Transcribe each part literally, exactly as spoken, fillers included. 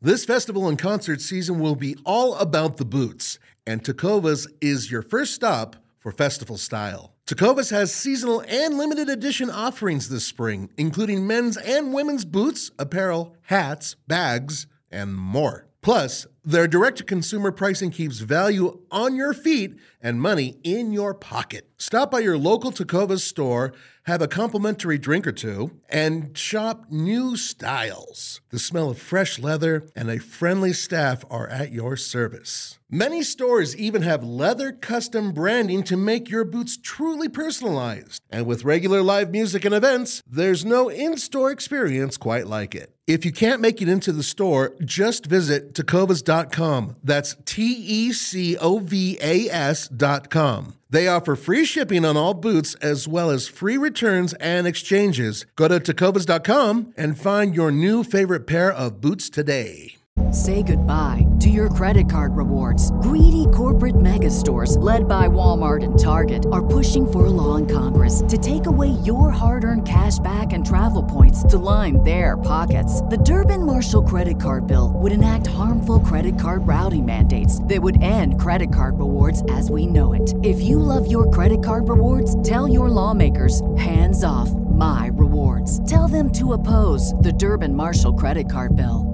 This festival and concert season will be all about the boots, and Tecovas is your first stop for festival style. Tecovas has seasonal and limited edition offerings this spring, including men's and women's boots, apparel, hats, bags, and more. Plus, their direct-to-consumer pricing keeps value on your feet and money in your pocket. Stop by your local Tecovas store, have a complimentary drink or two, and shop new styles. The smell of fresh leather and a friendly staff are at your service. Many stores even have leather custom branding to make your boots truly personalized. And with regular live music and events, there's no in-store experience quite like it. If you can't make it into the store, just visit tecovas dot com. That's T E C O V A S dot com. They offer free shipping on all boots as well as free returns and exchanges. Go to tecovas dot com and find your new favorite pair of boots today. Say goodbye to your credit card rewards. Greedy corporate mega stores, led by Walmart and Target, are pushing for a law in Congress to take away your hard-earned cash back and travel points to line their pockets. The Durbin-Marshall credit card bill would enact harmful credit card routing mandates that would end credit card rewards as we know it. If you love your credit card rewards, tell your lawmakers, hands off my rewards. Tell them to oppose the Durbin-Marshall credit card bill.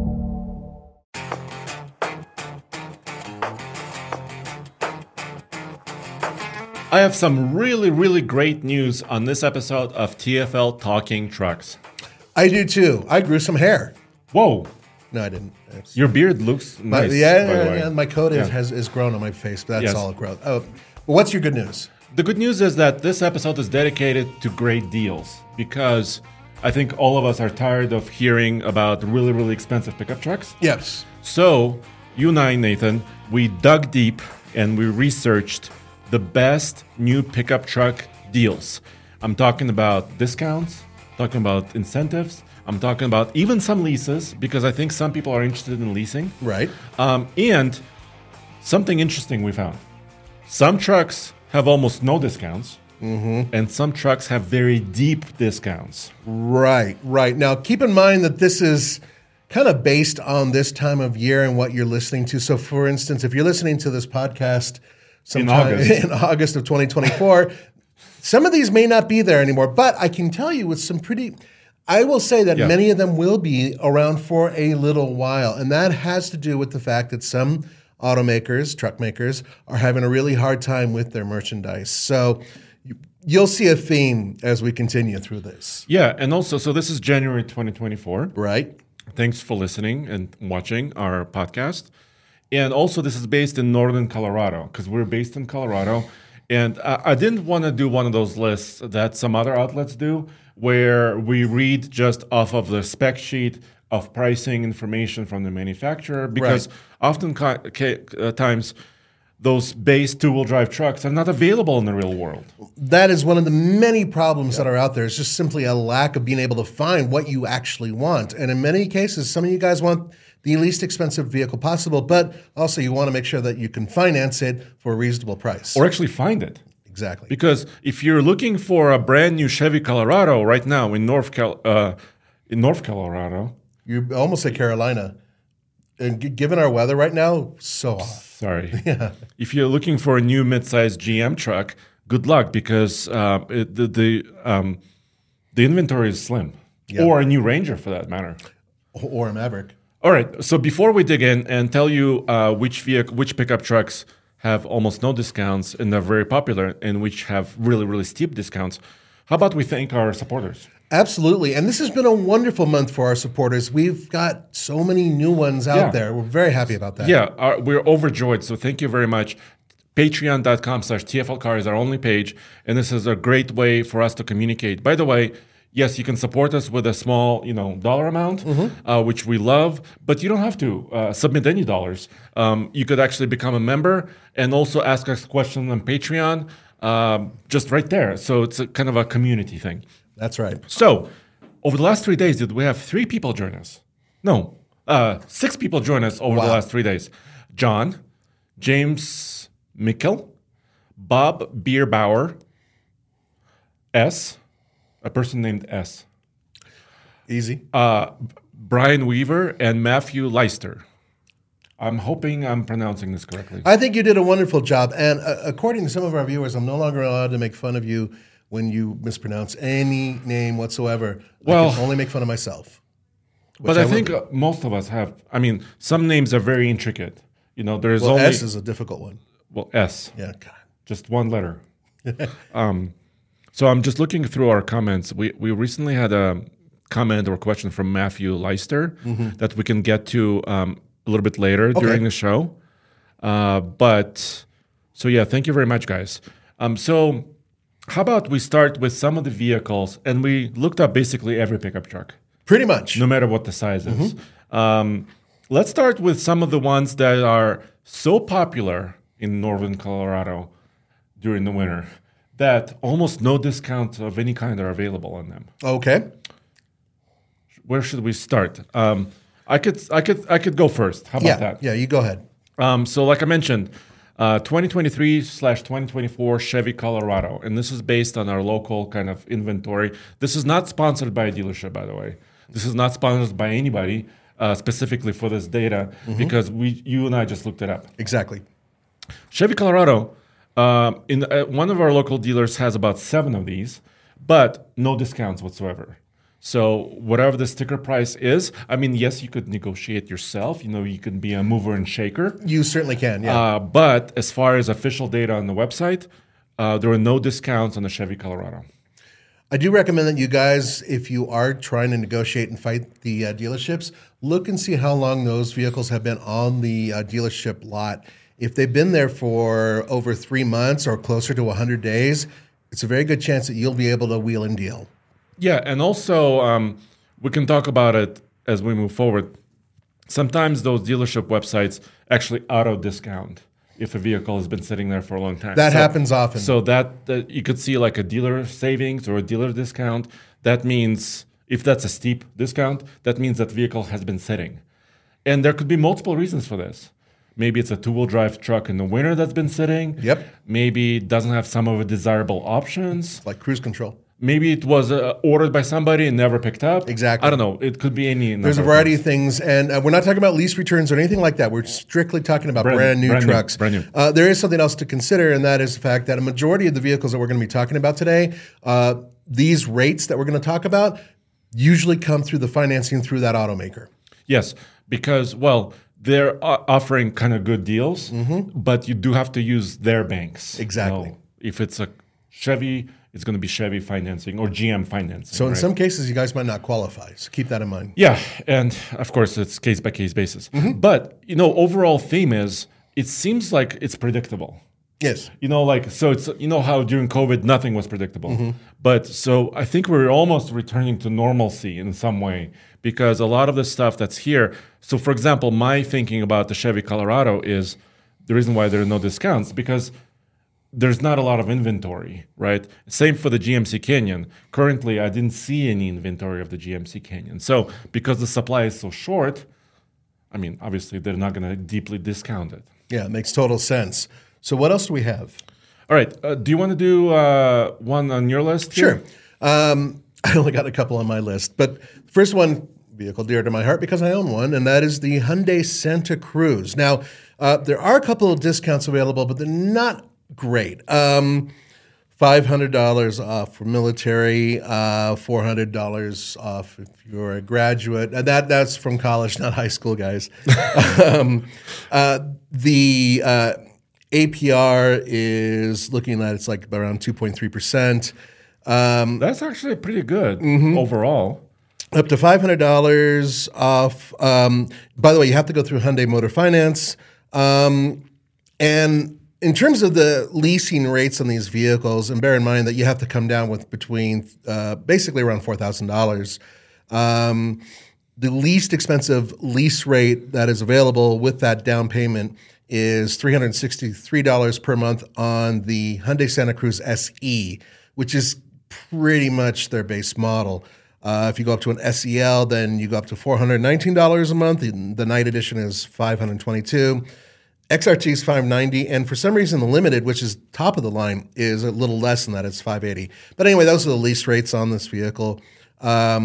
I have some really, really great news on this episode of T F L Talking Trucks. I do too. I grew some hair. Whoa. No, I didn't. It's, Your beard looks my, nice. yeah, by the yeah, way. yeah, my coat is, Yeah. has is grown on my face, but that's Yes. all growth. Oh, well, what's your good news? The good news is that this episode is dedicated to great deals because I think all of us are tired of hearing about really, really expensive pickup trucks. Yes. So, you and I, Nathan, we dug deep and we researched the best new pickup truck deals. I'm talking about discounts, talking about incentives, I'm talking about even some leases because I think some people are interested in leasing. Right. Um, and something interesting we found. Some trucks have almost no discounts, Mm-hmm. and some trucks have very deep discounts. Right, right. Now, keep in mind that this is kind of based on this time of year and what you're listening to. So, for instance, if you're listening to this podcast sometime August. in August of twenty twenty-four, some of these may not be there anymore. But I can tell you with some pretty, I will say that Yeah. many of them will be around for a little while. And that has to do with the fact that some automakers, truck makers, are having a really hard time with their merchandise. So you- you'll see a theme as we continue through this. Yeah, and also, so this is January twenty twenty-four. Right? Thanks for listening and watching our podcast. And also, this is based in northern Colorado because we're based in Colorado. And I, I didn't want to do one of those lists that some other outlets do where we read just off of the spec sheet of pricing information from the manufacturer because Right. often ca- ca- uh, times those base two-wheel drive trucks are not available in the real world. That is one of the many problems that are out there. It's just simply a lack of being able to find what you actually want. And in many cases, some of you guys want the least expensive vehicle possible, but also you want to make sure that you can finance it for a reasonable price. Or actually find it. Exactly. Because if you're looking for a brand new Chevy Colorado right now in North Cal- uh, in North Colorado, You almost say Carolina. And g- given our weather right now, so off. sorry, if you're looking for a new midsize G M truck, good luck because uh, it, the the um, the inventory is slim, Yeah. or a new Ranger for that matter. Or a Maverick. All right, so before we dig in and tell you uh, which vehicle, which pickup trucks have almost no discounts and they're very popular, and which have really really steep discounts, how about we thank our supporters? Absolutely. And this has been a wonderful month for our supporters. We've got so many new ones out Yeah. there. We're very happy about that. Yeah, our, we're overjoyed. So thank you very much. Patreon.com slash TFLcar is our only page. And this is a great way for us to communicate. By the way, yes, you can support us with a small, you know, dollar amount, uh, which we love, but you don't have to uh, submit any dollars. Um, you could actually become a member and also ask us questions on Patreon, um, just right there. So it's a kind of a community thing. That's right. So, over the last three days, did we have three people join us? No, uh, six people join us over Wow. the last three days. John, James Mikkel, Bob Bierbauer, S, a person named S, Easy. uh, Brian Weaver and Matthew Leister. I'm hoping I'm pronouncing this correctly. I think you did a wonderful job. And uh, according to some of our viewers, I'm no longer allowed to make fun of you when you mispronounce any name whatsoever. Well, I can only make fun of myself. But I, I think uh, most of us have. I mean, some names are very intricate. You know, there's well, only S is a difficult one. Well, S. Yeah, God. Just one letter. um, so I'm just looking through our comments. We we recently had a comment or question from Matthew Leister mm-hmm. that we can get to um, a little bit later okay. during the show. Uh, but so yeah, thank you very much, guys. Um, so how about we start with some of the vehicles, and we looked up basically every pickup truck. Pretty much. No matter what the size is. Mm-hmm. Um, let's start with some of the ones that are so popular in northern Colorado during the winter that almost no discount of any kind are available on them. Okay. Where should we start? Um, I could, I could, I could go first. How about yeah, that? Yeah, you go ahead. Um, so, like I mentioned, uh, twenty twenty-three slash twenty twenty-four Chevy Colorado, and this is based on our local kind of inventory. This is not sponsored by a dealership, by the way. This is not sponsored by anybody uh, specifically for this data mm-hmm. because we, you and I just looked it up. Exactly. Chevy Colorado, uh, in uh, one of our local dealers has about seven of these, but no discounts whatsoever. So whatever the sticker price is, I mean, yes, you could negotiate yourself. You know, you can be a mover and shaker. You certainly can, yeah. Uh, but as far as official data on the website, uh, there are no discounts on the Chevy Colorado. I do recommend that you guys, if you are trying to negotiate and fight the uh, dealerships, look and see how long those vehicles have been on the uh, dealership lot. If they've been there for over three months or closer to one hundred days, it's a very good chance that you'll be able to wheel and deal. Yeah, and also um, we can talk about it as we move forward. Sometimes those dealership websites actually auto-discount if a vehicle has been sitting there for a long time. That so, happens often. So that, that you could see like a dealer savings or a dealer discount. That means, if that's a steep discount, that means that vehicle has been sitting. And there could be multiple reasons for this. Maybe it's a two-wheel drive truck in the winter that's been sitting. Yep. Maybe it doesn't have some of the desirable options. Like cruise control. Maybe it was uh, ordered by somebody and never picked up. Exactly. I don't know. It could be any. There's a variety of things, and uh, we're not talking about lease returns or anything like that. We're strictly talking about brand, brand new brand trucks. New, brand new. Uh, there is something else to consider, and that is the fact that a majority of the vehicles that we're going to be talking about today, uh, these rates that we're going to talk about, usually come through the financing through that automaker. Yes, because, well, they're uh, offering kind of good deals, mm-hmm. but you do have to use their banks. Exactly. You know, if it's a Chevy, it's going to be Chevy financing or G M financing. So in right? some cases, you guys might not qualify. So keep that in mind. Yeah, and of course, it's case-by-case basis. Mm-hmm. But, you know, overall theme is it seems like it's predictable. Yes. You know, like, so it's, you know how during COVID, nothing was predictable. Mm-hmm. But so I think we're almost returning to normalcy in some way because a lot of the stuff that's here. So, for example, my thinking about the Chevy Colorado is the reason why there are no discounts because there's not a lot of inventory, right? Same for the G M C Canyon. Currently, I didn't see any inventory of the G M C Canyon. So because the supply is so short, I mean, obviously, they're not going to deeply discount it. Yeah, it makes total sense. So what else do we have? All right. Uh, do you want to do uh, one on your list here? Sure. Um, I only got a couple on my list. But first one, vehicle dear to my heart because I own one, and that is the Hyundai Santa Cruz. Now, uh, there are a couple of discounts available, but they're not great. Um, five hundred dollars off for military, uh, four hundred dollars off if you're a graduate. And that that's from college, not high school, guys. um, uh, the uh, A P R is looking at it's like around two point three percent. Um, that's actually pretty good mm-hmm. overall. Up to five hundred dollars off. Um, by the way, you have to go through Hyundai Motor Finance. Um, and in terms of the leasing rates on these vehicles, and bear in mind that you have to come down with between uh, basically around four thousand dollars. Um, the least expensive lease rate that is available with that down payment is three hundred sixty-three dollars per month on the Hyundai Santa Cruz S E, which is pretty much their base model. Uh, if you go up to an S E L, then you go up to four hundred nineteen dollars a month. The, the night edition is five hundred twenty-two dollars. X R T is five hundred ninety dollars, and for some reason the Limited, which is top of the line, is a little less than that. It's five hundred eighty dollars. But anyway, those are the lease rates on this vehicle. Um,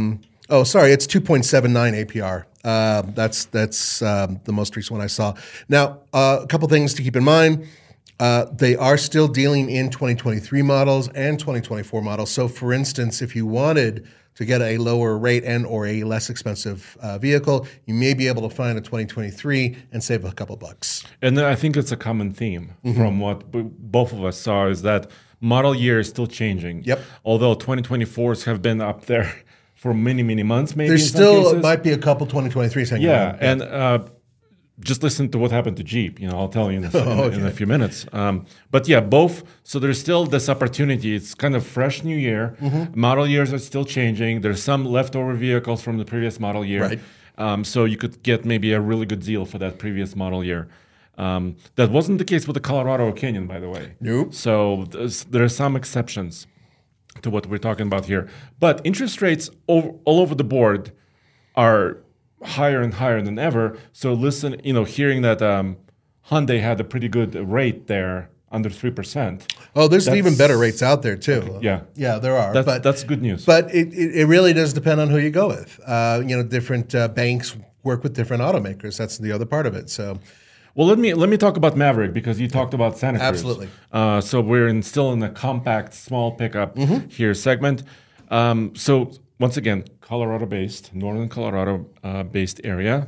Oh, sorry, it's two point seven nine A P R. Uh, that's that's um, the most recent one I saw. Now, uh, a couple things to keep in mind. Uh, they are still dealing in twenty twenty-three models and twenty twenty-four models. So, for instance, if you wanted to get a lower rate and or a less expensive uh, vehicle, you may be able to find a twenty twenty-three and save a couple bucks. And I think it's a common theme mm-hmm. from what b- both of us saw is that model year is still changing. Yep. Although twenty twenty-fours have been up there for many, many months, maybe. There in some still cases. might be a couple twenty twenty-threes hanging Yeah, around. and uh, just listen to what happened to Jeep. You know, I'll tell you in a, Oh, in, okay. in a few minutes. Um, but yeah, both. So there's still this opportunity. It's kind of fresh new year. Mm-hmm. Model years are still changing. There's some leftover vehicles from the previous model year. Right. Um, so you could get maybe a really good deal for that previous model year. Um, that wasn't the case with the Colorado Canyon, by the way. Nope. So there are some exceptions to what we're talking about here. But interest rates over, all over the board are higher and higher than ever. So listen, you know, hearing that um, Hyundai had a pretty good rate there, under three percent. Oh, there's That's- even better rates out there too. Yeah. Yeah, there are. That's, but that's good news. but it, it, it really does depend on who you go with. Uh, you know, different uh, banks work with different automakers. That's the other part of it. So Well, let me let me talk about Maverick because you talked about Santa Cruz. Absolutely. Uh, so we're in, still in the compact small pickup here segment. Um, so once again, Colorado-based, northern Colorado-based area.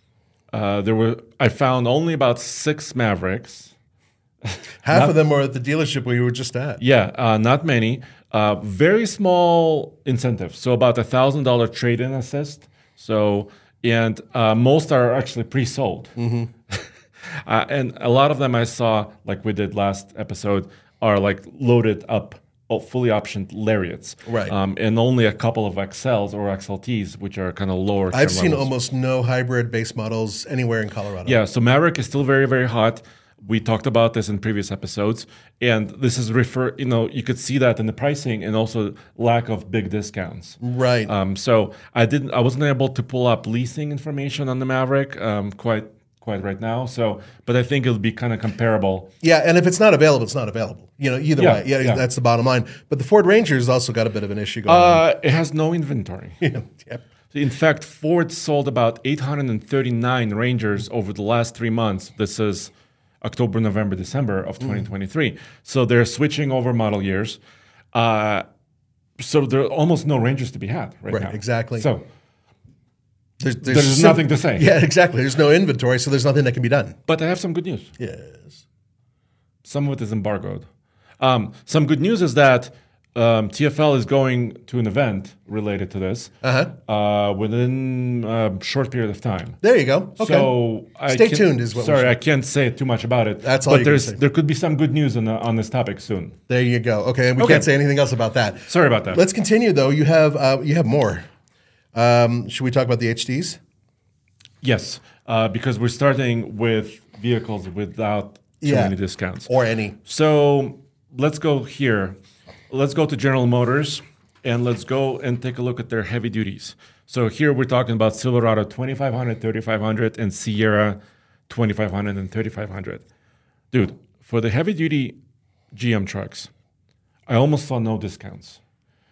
Uh, there were I found only about six Mavericks. half of them were at the dealership where you were just at. Yeah, uh, not many. Uh, very small incentive. So about a thousand dollar trade-in assist. So and uh, most are actually pre-sold. Mm-hmm. uh, and a lot of them I saw, like we did last episode, are like loaded up, oh, fully optioned Lariats. Right. Um, and only a couple of X Ls or X L Ts, which are kind of lower. I've trim seen levels. almost no hybrid base models anywhere in Colorado. Yeah, so Maverick is still very, very hot. We talked about this in previous episodes, and this is refer. You know, you could see that in the pricing and also lack of big discounts. Right. Um, so I didn't. I wasn't able to pull up leasing information on the Maverick um, quite quite right now. So, but I think it'll be kind of comparable. Yeah, and if it's not available, it's not available. You know, either Yeah, way. Yeah, yeah. that's the bottom line. But the Ford Ranger's also got a bit of an issue going on. Uh, it has no inventory. Yeah. Yep. In fact, Ford sold about eight hundred thirty-nine Rangers over the last three months. This is October, November, December of twenty twenty-three. So they're switching over model years. Uh, so there are almost no Rangers to be had right, Right, now. exactly. So There's, there's sim- nothing to say. Yeah, exactly. There's no inventory, so there's nothing that can be done. But I have some good news. Yes. Some of it is embargoed. Um, some good news is that um, T F L is going to an event related to this Uh-huh. uh, within a short period of time. There you go. Okay. So I Stay can- tuned is what we Sorry, should- I can't say too much about it. That's all But you can there's say. there could be some good news on the, on this topic soon. There you go. Okay, and we Okay. can't say anything else about that. Sorry about that. Let's continue, though. You have uh, you have more. Um, should we talk about the H Ds? Yes, uh, because we're starting with vehicles without too Yeah. many discounts. Or any? So let's go here. Let's go to General Motors and let's go and take a look at their heavy duties. So here we're talking about Silverado twenty-five hundred, thirty-five hundred, and Sierra twenty-five hundred and thirty-five hundred. Dude, for the heavy duty G M trucks, I almost saw no discounts.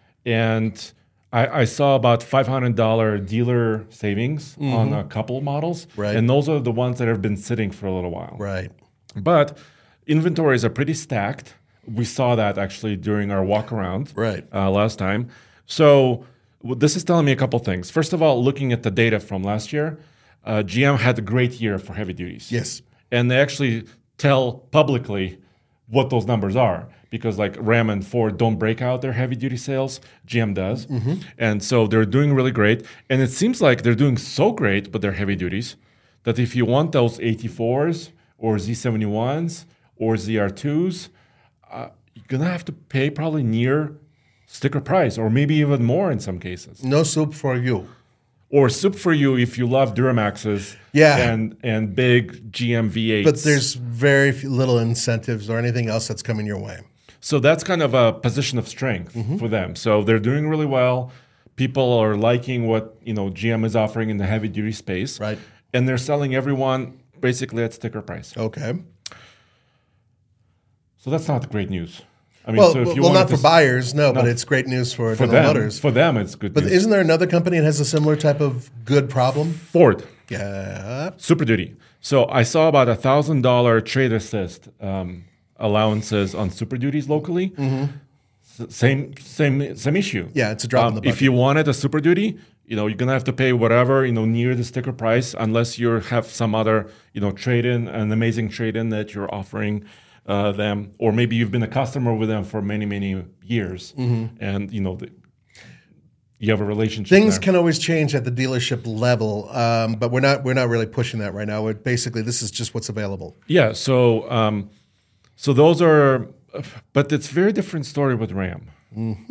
And I, I saw about five hundred dollars dealer savings on a couple models. Right. And those are the ones that have been sitting for a little while. Right. But inventories are pretty stacked. We saw that actually during our walk around Right. uh, last time. So w- this is telling me a couple things. First of all, looking at the data from last year, uh, G M had a great year for heavy duties. Yes. And they actually tell publicly what those numbers are because like Ram and Ford don't break out their heavy duty sales. G M does. And so they're doing really great. And it seems like they're doing so great with their heavy duties that if you want those eighty-fours or Z seventy-ones or Z R twos, uh, you're going to have to pay probably near sticker price or maybe even more in some cases. No soup for you. Or soup for you if you love Duramaxes Yeah. and, and big G M V eights. But there's very few, little incentives or anything else that's coming your way. So that's kind of a position of strength for them. So they're doing really well. People are liking what you know G M is offering in the heavy duty space. Right. And they're selling everyone basically at sticker price. Okay. So that's not great news. I mean, Well, so if you well, wanted not to for buyers, no, but no, it's great news for, for General them, Motors. for them, it's good But news. isn't there another company that has a similar type of good problem? Ford, Yeah. Super Duty. So I saw about a thousand dollar trade assist um, allowances on Super Duties locally. S- Same, same, same issue. Yeah, it's a drop in the bucket. If you wanted a Super Duty, you know, you're gonna have to pay whatever, you know, near the sticker price, unless you have some other, you know, trade-in, an amazing trade-in that you're offering uh, them, or maybe you've been a customer with them for many, many years, and you know, the, you have a relationship. Things there. can always change at the dealership level, um, but we're not we're not really pushing that right now. We're basically, this is just what's available. Yeah. So, um, so those are, but it's a very different story with Ram. Mm-hmm.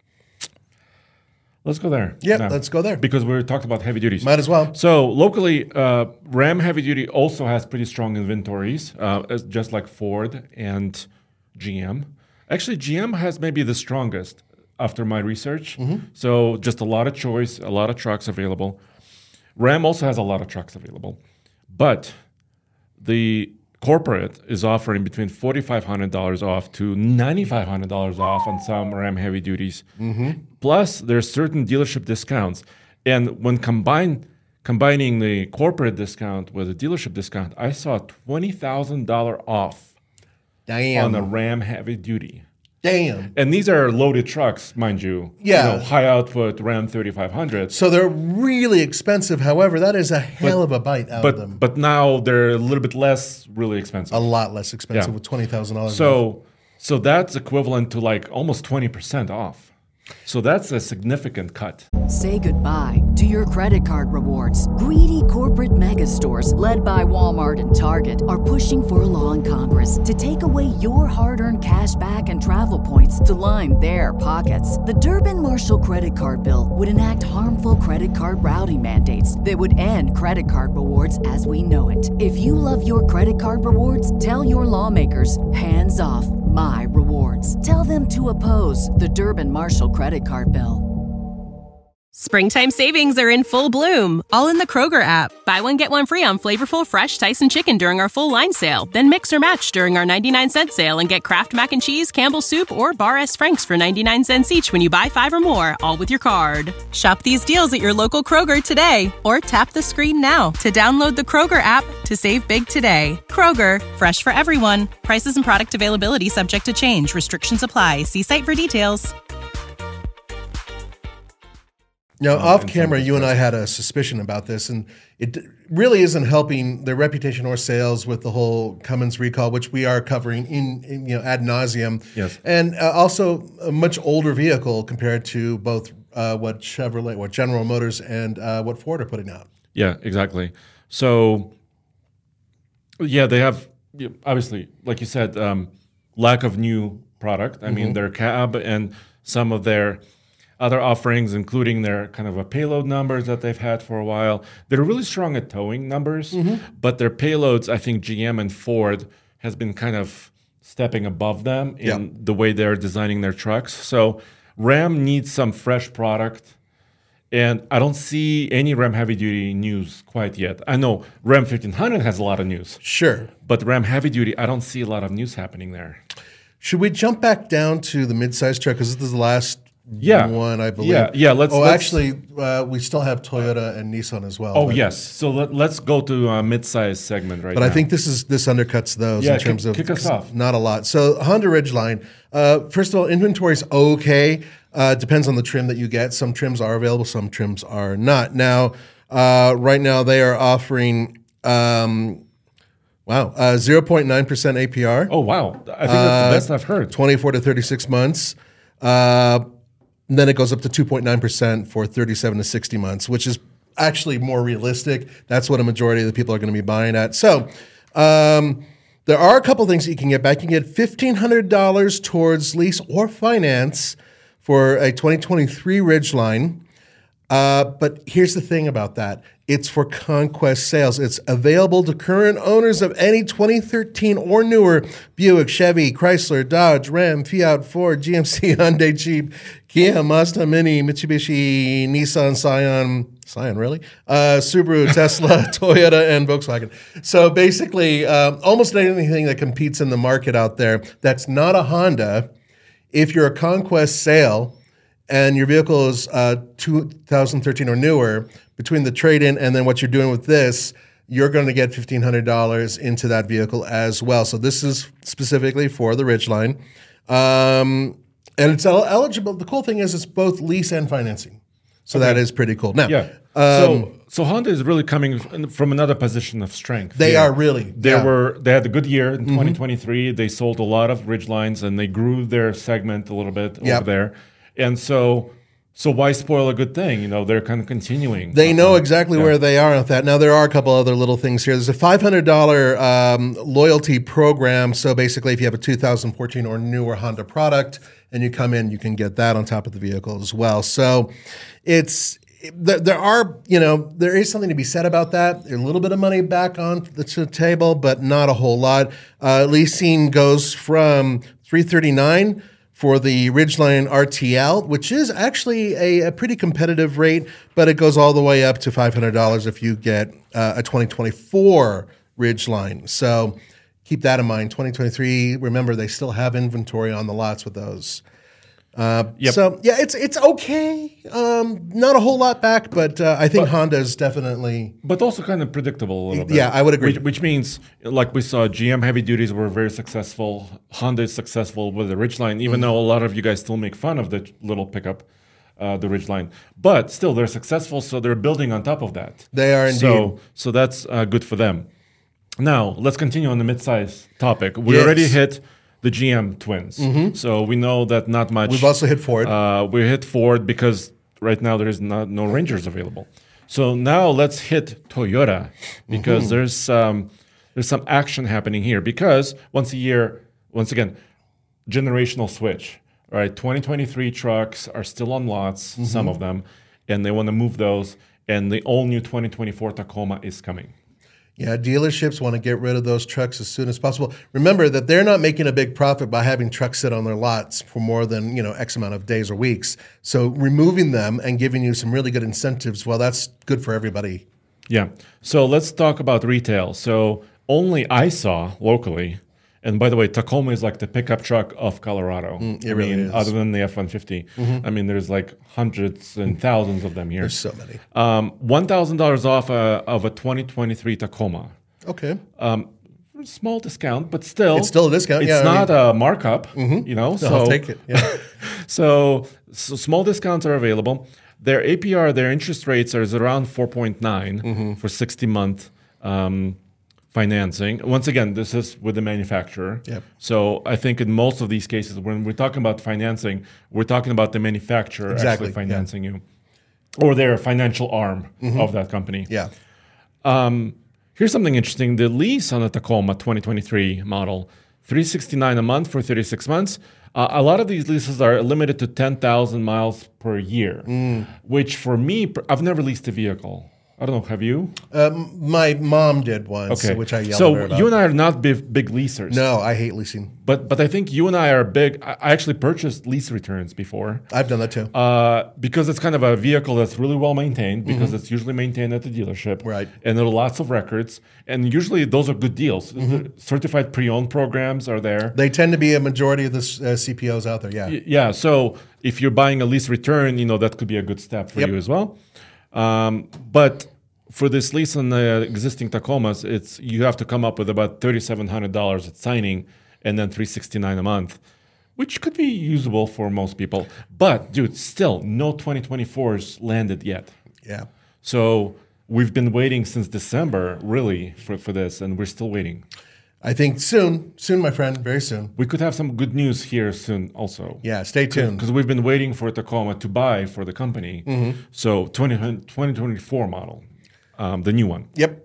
Let's go there. Yeah, now, let's go there. because we talked about heavy duties. Might as well. So locally, uh, Ram Heavy Duty also has pretty strong inventories, uh, as- just like Ford and G M. Actually, G M has maybe the strongest after my research. Mm-hmm. So just a lot of choice, a lot of trucks available. Ram also has a lot of trucks available, but the corporate is offering between forty-five hundred dollars off to ninety-five hundred dollars off on some Ram Heavy Duties. Plus, there's certain dealership discounts. And when combine, combining the corporate discount with a dealership discount, I saw twenty thousand dollars off Damn. on a Ram Heavy Duty. Damn. And these are loaded trucks, mind you. Yeah. You know, high output Ram thirty-five hundred. So they're really expensive. However, that is a hell of a bite out of them. But but now they're a little bit less really expensive. A lot less expensive Yeah. with twenty thousand dollars. So so that's equivalent to like almost twenty percent off. So that's a significant cut. Say goodbye to your credit card rewards. Greedy corporate mega stores, led by Walmart and Target, are pushing for a law in Congress to take away your hard-earned cash back and travel points to line their pockets. The Durbin-Marshall credit card bill would enact harmful credit card routing mandates that would end credit card rewards as we know it. If you love your credit card rewards, tell your lawmakers, hands off my rewards. Tell them to oppose the Durbin-Marshall credit card bill. Springtime savings are in full bloom, all in the Kroger app. Buy one, get one free on flavorful fresh Tyson chicken during our full line sale. Then mix or match during our ninety-nine cent sale and get Kraft Mac and Cheese, Campbell's Soup, or Bar S. Frank's for ninety-nine cents each when you buy five or more, all with your card. Shop these deals at your local Kroger today, or tap the screen now to download the Kroger app to save big today. Kroger, fresh for everyone. Prices and product availability subject to change. Restrictions apply. See site for details. Now, Um, off and camera, some you and I had a suspicion about this, and it really isn't helping their reputation or sales with the whole Cummins recall, which we are covering in, in you know ad nauseum. Yes. And uh, also a much older vehicle compared to both uh, what Chevrolet, what General Motors, and uh, what Ford are putting out. Yeah, exactly. So, yeah, they have yeah, obviously, like you said, um, lack of new product. I mean, their cab and some of their other offerings, including their kind of a payload numbers that they've had for a while. They're really strong at towing numbers, but their payloads, I think G M and Ford has been kind of stepping above them in Yeah. the way they're designing their trucks. So Ram needs some fresh product. And I don't see any Ram Heavy Duty news quite yet. I know Ram fifteen hundred has a lot of news, Sure. but Ram Heavy Duty, I don't see a lot of news happening there. Should we jump back down to the midsize truck? Because this is the last Yeah. one, I believe. Yeah, yeah, let's- Oh, let's- actually, uh, we still have Toyota and Nissan as well. Oh, but, yes. So let, let's go to a mid-size segment right But now. I think this is this undercuts those Yeah, in terms kick- of kick us off. not a lot. So Honda Ridgeline, uh, first of all, inventory's okay. Uh, depends on the trim that you get. Some trims are available, some trims are not. Now, uh, right now they are offering, um, wow, uh, zero point nine percent A P R. Oh, wow. I think that's the best I've heard. twenty-four to thirty-six months. Uh, and then it goes up to two point nine percent for thirty-seven to sixty months, which is actually more realistic. That's what a majority of the people are going to be buying at. So um, there are a couple things that you can get back. You can get fifteen hundred dollars towards lease or finance for a twenty twenty-three Ridgeline. Uh, but here's the thing about that. It's for conquest sales. It's available to current owners of any twenty thirteen or newer Buick, Chevy, Chrysler, Dodge, Ram, Fiat, Ford, G M C, Hyundai, Jeep, Kia, Mazda, Mini, Mitsubishi, Nissan, Scion, Scion, really? Uh, Subaru, Tesla, Toyota, and Volkswagen. So basically, um, almost anything that competes in the market out there that's not a Honda if you're a Conquest sale and your vehicle is uh, two thousand thirteen or newer, between the trade-in and then what you're doing with this, you're going to get fifteen hundred dollars into that vehicle as well. So this is specifically for the Ridgeline. Um, and it's el- eligible. The cool thing is it's both lease and financing. So okay. that is pretty cool. Now, yeah. Um, so, so Honda is really coming from another position of strength. They here. are really. They yeah. were. They had a good year in mm-hmm. twenty twenty-three. They sold a lot of Ridgelines and they grew their segment a little bit yep. over there. And so, so why spoil a good thing? You know, they're kind of continuing. They know exactly yeah. where they are with that. Now, there are a couple other little things here. There's a five hundred dollars um, loyalty program. So basically, if you have a two thousand fourteen or newer Honda product and you come in, you can get that on top of the vehicle as well. So it's there are, you know, there is something to be said about that. There's a little bit of money back on the table, but not a whole lot. Uh, leasing goes from three hundred thirty-nine dollars for the Ridgeline R T L, which is actually a, a pretty competitive rate, but it goes all the way up to five hundred dollars if you get uh, a twenty twenty-four Ridgeline. So keep that in mind. twenty twenty-three, remember, they still have inventory on the lots with those. Uh, yep. So, yeah, it's it's okay. Um, not a whole lot back, but uh, I think but, Honda is definitely... But also kind of predictable a little bit. Yeah, I would agree. Which, which means, like we saw, G M heavy duties were very successful. Honda is successful with the Ridgeline, even mm-hmm. though a lot of you guys still make fun of the little pickup, uh, the Ridgeline. But still, they're successful, so they're building on top of that. They are indeed. So, so that's uh, good for them. Now, let's continue on the midsize topic. We yes. already hit... the G M twins. Mm-hmm. So we know that not much. We've also hit Ford. Uh, we hit Ford because right now there is not no Rangers available. So now let's hit Toyota because mm-hmm. there's um, there's some action happening here because once a year, once again, generational switch. All right, twenty twenty-three trucks are still on lots, mm-hmm. some of them, and they want to move those. And the all new twenty twenty-four Tacoma is coming. Yeah, dealerships want to get rid of those trucks as soon as possible. Remember that they're not making a big profit by having trucks sit on their lots for more than, you know, X amount of days or weeks. So removing them and giving you some really good incentives, well, that's good for everybody. Yeah. So let's talk about retail. So only I saw locally, and by the way, Tacoma is like the pickup truck of Colorado. Mm, it I really mean, is. Other than the F one fifty. Mm-hmm. I mean, there's like hundreds and thousands of them here. There's so many. Um, one thousand dollars off a, of a twenty twenty-three Tacoma. Okay. Um, small discount, but still. It's still a discount, it's yeah. It's not I mean, a markup, mm-hmm. you know. No, so I'll take it, yeah. so, so small discounts are available. Their A P R, their interest rates are around four point nine mm-hmm. for sixty-month um financing. Once again, this is with the manufacturer. Yep. So I think in most of these cases, when we're talking about financing, we're talking about the manufacturer exactly. actually financing yeah. you, or their financial arm mm-hmm. of that company. Yeah. Um, here's something interesting. The lease on the Tacoma twenty twenty-three model, three hundred sixty-nine dollars a month for thirty-six months. Uh, a lot of these leases are limited to ten thousand miles per year, mm. which for me, I've never leased a vehicle. I don't know. Have you? Um, my mom did once, okay. which I yelled so at her about. You and I are not big, big leasers. No, I hate leasing. But but I think you and I are big. I actually purchased lease returns before. I've done that too. Uh, because it's kind of a vehicle that's really well maintained because mm-hmm. it's usually maintained at the dealership. Right. And there are lots of records. And usually those are good deals. Mm-hmm. Certified pre-owned programs are there. They tend to be a majority of the uh, C P Os out there, yeah. Y- yeah. So if you're buying a lease return, you know, that could be a good step for yep. you as well. Um, but... For this lease on the existing Tacomas, it's you have to come up with about thirty-seven hundred dollars at signing and then three hundred sixty-nine dollars a month, which could be usable for most people. But, dude, still, no twenty twenty-fours landed yet. Yeah. So we've been waiting since December, really, for, for this, and we're still waiting. I think soon, soon, my friend, very soon. We could have some good news here soon also. Yeah, stay tuned. Because we've been waiting for a Tacoma to buy for the company. Mm-hmm. So twenty twenty-four model. Um, the new one. Yep.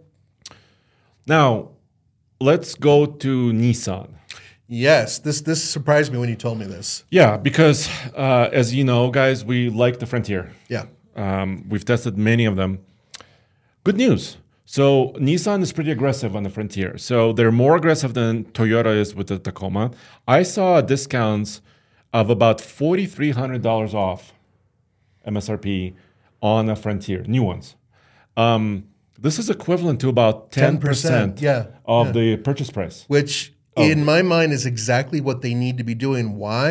Now, let's go to Nissan. Yes, this this surprised me when you told me this. Yeah, because uh, as you know, guys, we like the Frontier. Yeah. Um, we've tested many of them. Good news. So Nissan is pretty aggressive on the Frontier. So they're more aggressive than Toyota is with the Tacoma. I saw discounts of about four thousand three hundred dollars off M S R P on a Frontier, new ones. Um, this is equivalent to about ten percent yeah, of yeah. the purchase price. Which, oh. in my mind, is exactly what they need to be doing. Why?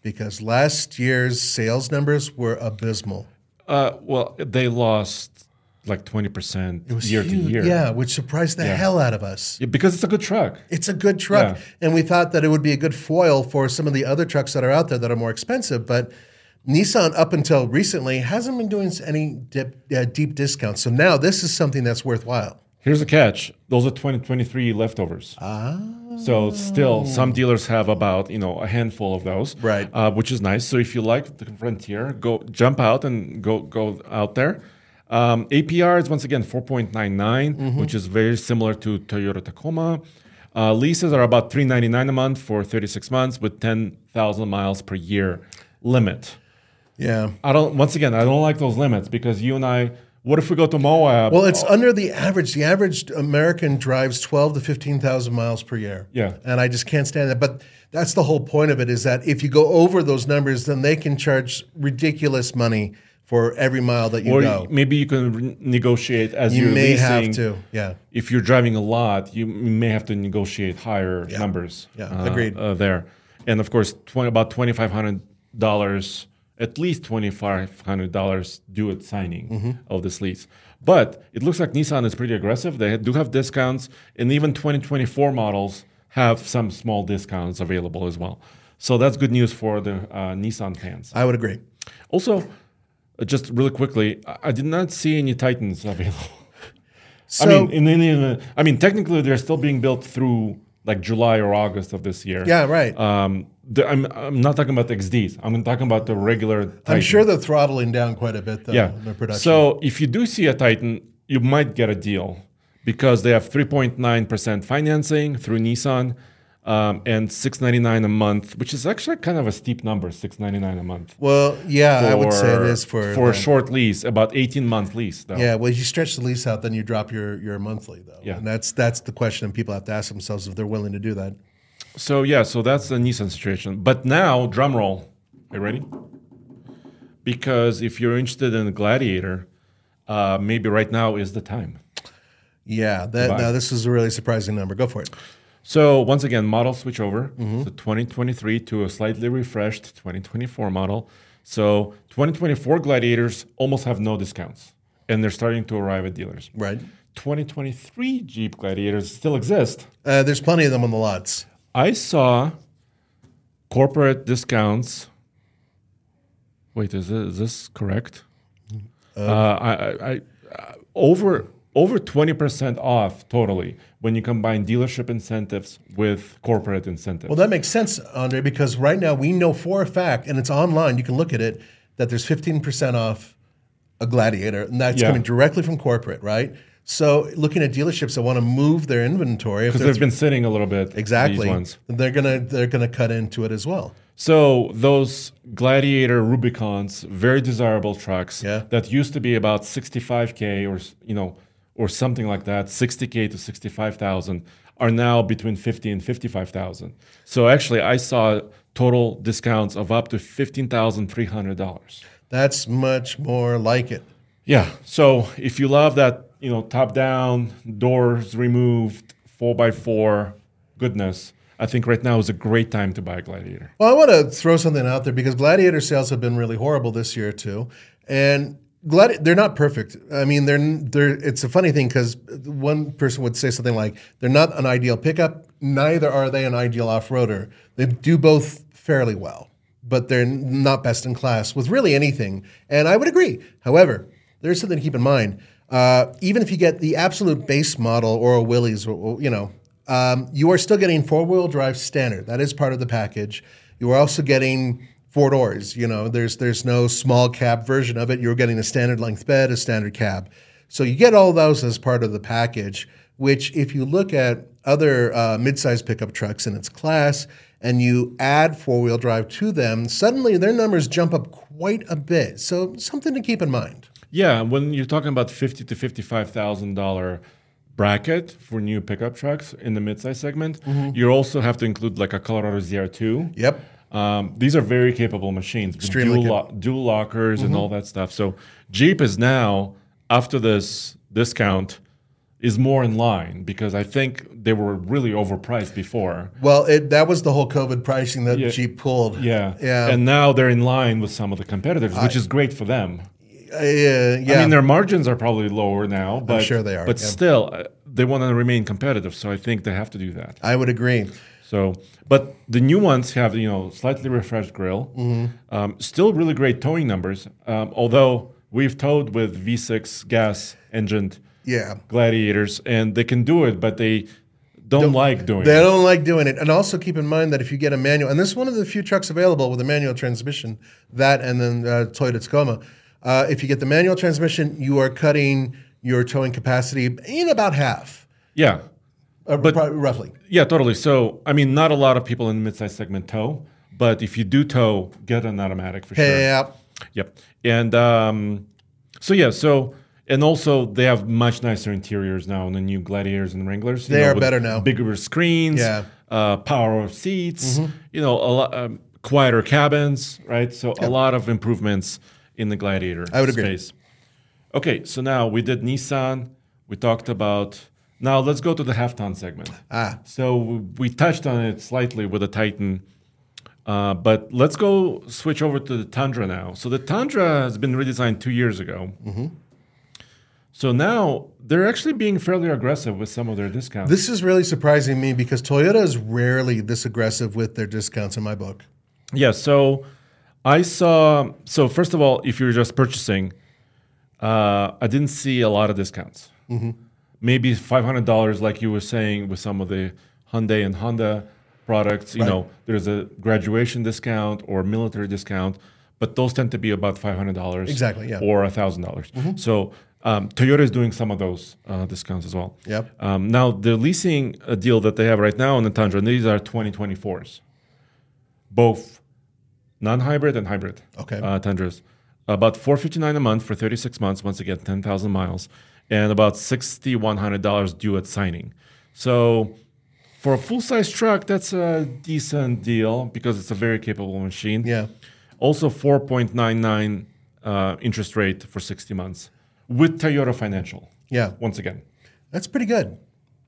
because last year's sales numbers were abysmal. Uh, well, they lost like twenty percent year huge. to year. Yeah, which surprised the Yeah. hell out of us. Yeah, because it's a good truck. It's a good truck. Yeah. And we thought that it would be a good foil for some of the other trucks that are out there that are more expensive. But Nissan, up until recently, hasn't been doing any dip, uh, deep discounts. So now this is something that's worthwhile. Here's the catch. Those are twenty twenty-three leftovers. Ah. So still, some dealers have about, you know, a handful of those. Right. Uh, which is nice. So if you like the Frontier, go jump out and go go out there. Um, A P R is once again four point nine nine, Mm-hmm. which is very similar to Toyota Tacoma. Uh, leases are about three ninety-nine a month for thirty-six months with ten thousand miles per year limit. Yeah. I don't. Once again, I don't like those limits because you and I. What if we go to Moab? Well, it's under the average. The average American drives twelve to fifteen thousand miles per year. Yeah. And I just can't stand that. But that's the whole point of it, is that if you go over those numbers, then they can charge ridiculous money for every mile that you or go. maybe you can re- negotiate as You you're may leasing. have to. Yeah. If you're driving a lot, you may have to negotiate higher Yeah. numbers. Yeah, uh, agreed. Uh, there, and of course, twenty, about twenty-five hundred dollars, at least twenty-five hundred dollars due at signing Mm-hmm. of this lease. But it looks like Nissan is pretty aggressive. They do have discounts, and even twenty twenty-four models have some small discounts available as well. So that's good news for the uh, Nissan fans. I would agree. Also, uh, just really quickly, I, I did not see any Titans available. So, I mean, in any event, I mean, technically, they're still being built through like July or August of this year. yeah, right. Um, the, I'm I'm not talking about the X Ds. I'm talking about the regular. Titan. I'm sure they're throttling down quite a bit, though, Yeah. in their production. So if you do see a Titan, you might get a deal because they have three point nine percent financing through Nissan, um, and six ninety-nine a month, which is actually kind of a steep number, six ninety-nine a month. well, yeah, I would say it is for for a the- short lease, about eighteen month lease. Though. Yeah, well, you stretch the lease out, then you drop your your monthly, though. Yeah. And that's that's the question people have to ask themselves if they're willing to do that. So yeah, so that's the Nissan situation. But now, drum roll. Are you ready? Because if you're interested in the Gladiator, uh, maybe right now is the time. Yeah, that Goodbye. now this is a really surprising number. Go for it. So once again, model switch over. Mm-hmm. So twenty twenty-three to a slightly refreshed twenty twenty-four model. So twenty twenty-four Gladiators almost have no discounts, and they're starting to arrive at dealers. Right. twenty twenty-three Jeep Gladiators still exist. Uh, there's plenty of them on the lots. I saw corporate discounts. Wait, is this, is this correct? Uh, I, I, I, uh, over over twenty percent off totally when you combine dealership incentives with corporate incentives. Well, that makes sense, Andre, because right now we know for a fact, and it's online, you can look at it, that there's fifteen percent off a Gladiator, and that's Yeah. coming directly from corporate, right? So looking at dealerships that want to move their inventory, if because they're they've been sitting a little bit. exactly, These ones. they're gonna they're gonna cut into it as well. So those Gladiator Rubicons, very desirable trucks Yeah. that used to be about sixty-five K or you know or something like that, sixty K to sixty-five thousand, are now between fifty and fifty-five thousand. So actually, I saw total discounts of up to fifteen thousand three hundred dollars. That's much more like it. Yeah. So if you love that, you know, top down, doors removed, four by four goodness, I think right now is a great time to buy a Gladiator. Well, I want to throw something out there because Gladiator sales have been really horrible this year too, and Gladi- they're not perfect. I mean, they're they're. It's a funny thing because one person would say something like, "They're not an ideal pickup. Neither are they an ideal off-roader. They do both fairly well, but they're not best in class with really anything." And I would agree. However, there's something to keep in mind. Uh, even if you get the absolute base model or a Willys, or, or, you know. Um, you are still getting four-wheel drive standard. That is part of the package. You are also getting four doors. You know, there's there's no small cab version of it. You're getting a standard length bed, a standard cab. So you get all those as part of the package, which if you look at other uh, mid-size pickup trucks in its class and you add four-wheel drive to them, suddenly their numbers jump up quite a bit. So something to keep in mind. Yeah, when you're talking about fifty to fifty-five thousand dollar bracket for new pickup trucks in the midsize segment, Mm-hmm. you also have to include like a Colorado Z R two. Yep. Um, these are very capable machines with Extremely dual, lo- dual lockers and all that stuff. So Jeep is now, after this discount, is more in line because I think they were really overpriced before. Well, it, that was the whole COVID pricing that Yeah. Jeep pulled. Yeah. Yeah. And now they're in line with some of the competitors, which I- is great for them. Uh, yeah. I mean, their margins are probably lower now, but sure they are, But yeah. still, uh, they want to remain competitive, so I think they have to do that. I would agree. So, but the new ones have, you know, slightly refreshed grill, Mm-hmm. um, still really great towing numbers. Um, although we've towed with V six gas engined Yeah. Gladiators, and they can do it, but they don't, like doing They it. don't like doing it. And also keep in mind that if you get a manual, and this is one of the few trucks available with a manual transmission, that and then uh, Toyota Tacoma. Uh, if you get the manual transmission, you are cutting your towing capacity in about half, Yeah, uh, But- pro- roughly. yeah, totally. So, I mean, not a lot of people in the midsize segment tow, but if you do tow, get an automatic for sure. Yeah. Yep. And um, so, yeah, so, and also they have much nicer interiors now in the new Gladiators and Wranglers. you They know, are with better now. Bigger screens, Yeah. uh, power seats, Mm-hmm. you know, a lot um, quieter cabins, right? So a lot of improvements in the Gladiator I would agree. space. Okay, so now we did Nissan. We talked about, now let's go to the half-ton segment. Ah. So we touched on it slightly with the Titan. Uh, but let's go switch over to the Tundra now. So the Tundra has been redesigned two years ago. Mm-hmm. So now they're actually being fairly aggressive with some of their discounts. This is really surprising me because Toyota is rarely this aggressive with their discounts in my book. yeah, so I saw, so first of all, if you're just purchasing, uh, I didn't see a lot of discounts. Mm-hmm. Maybe five hundred dollars like you were saying with some of the Hyundai and Honda products. You Right. know, there's a graduation discount or military discount, but those tend to be about five hundred dollars. Exactly, yeah. Mm-hmm. Or one thousand dollars. So um, Toyota is doing some of those uh, discounts as well. Yep. Um, now, the leasing uh, deal that they have right now on the Tundra, and these are twenty twenty-fours, both non-hybrid and hybrid Okay. uh, Tundras. About four hundred fifty-nine dollars a month for thirty-six months, once again, ten thousand miles, and about six thousand one hundred dollars due at signing. So for a full-size truck, that's a decent deal because it's a very capable machine. Yeah. Also, four point nine nine uh, interest rate for sixty months with Toyota Financial. Yeah. Once again. That's pretty good.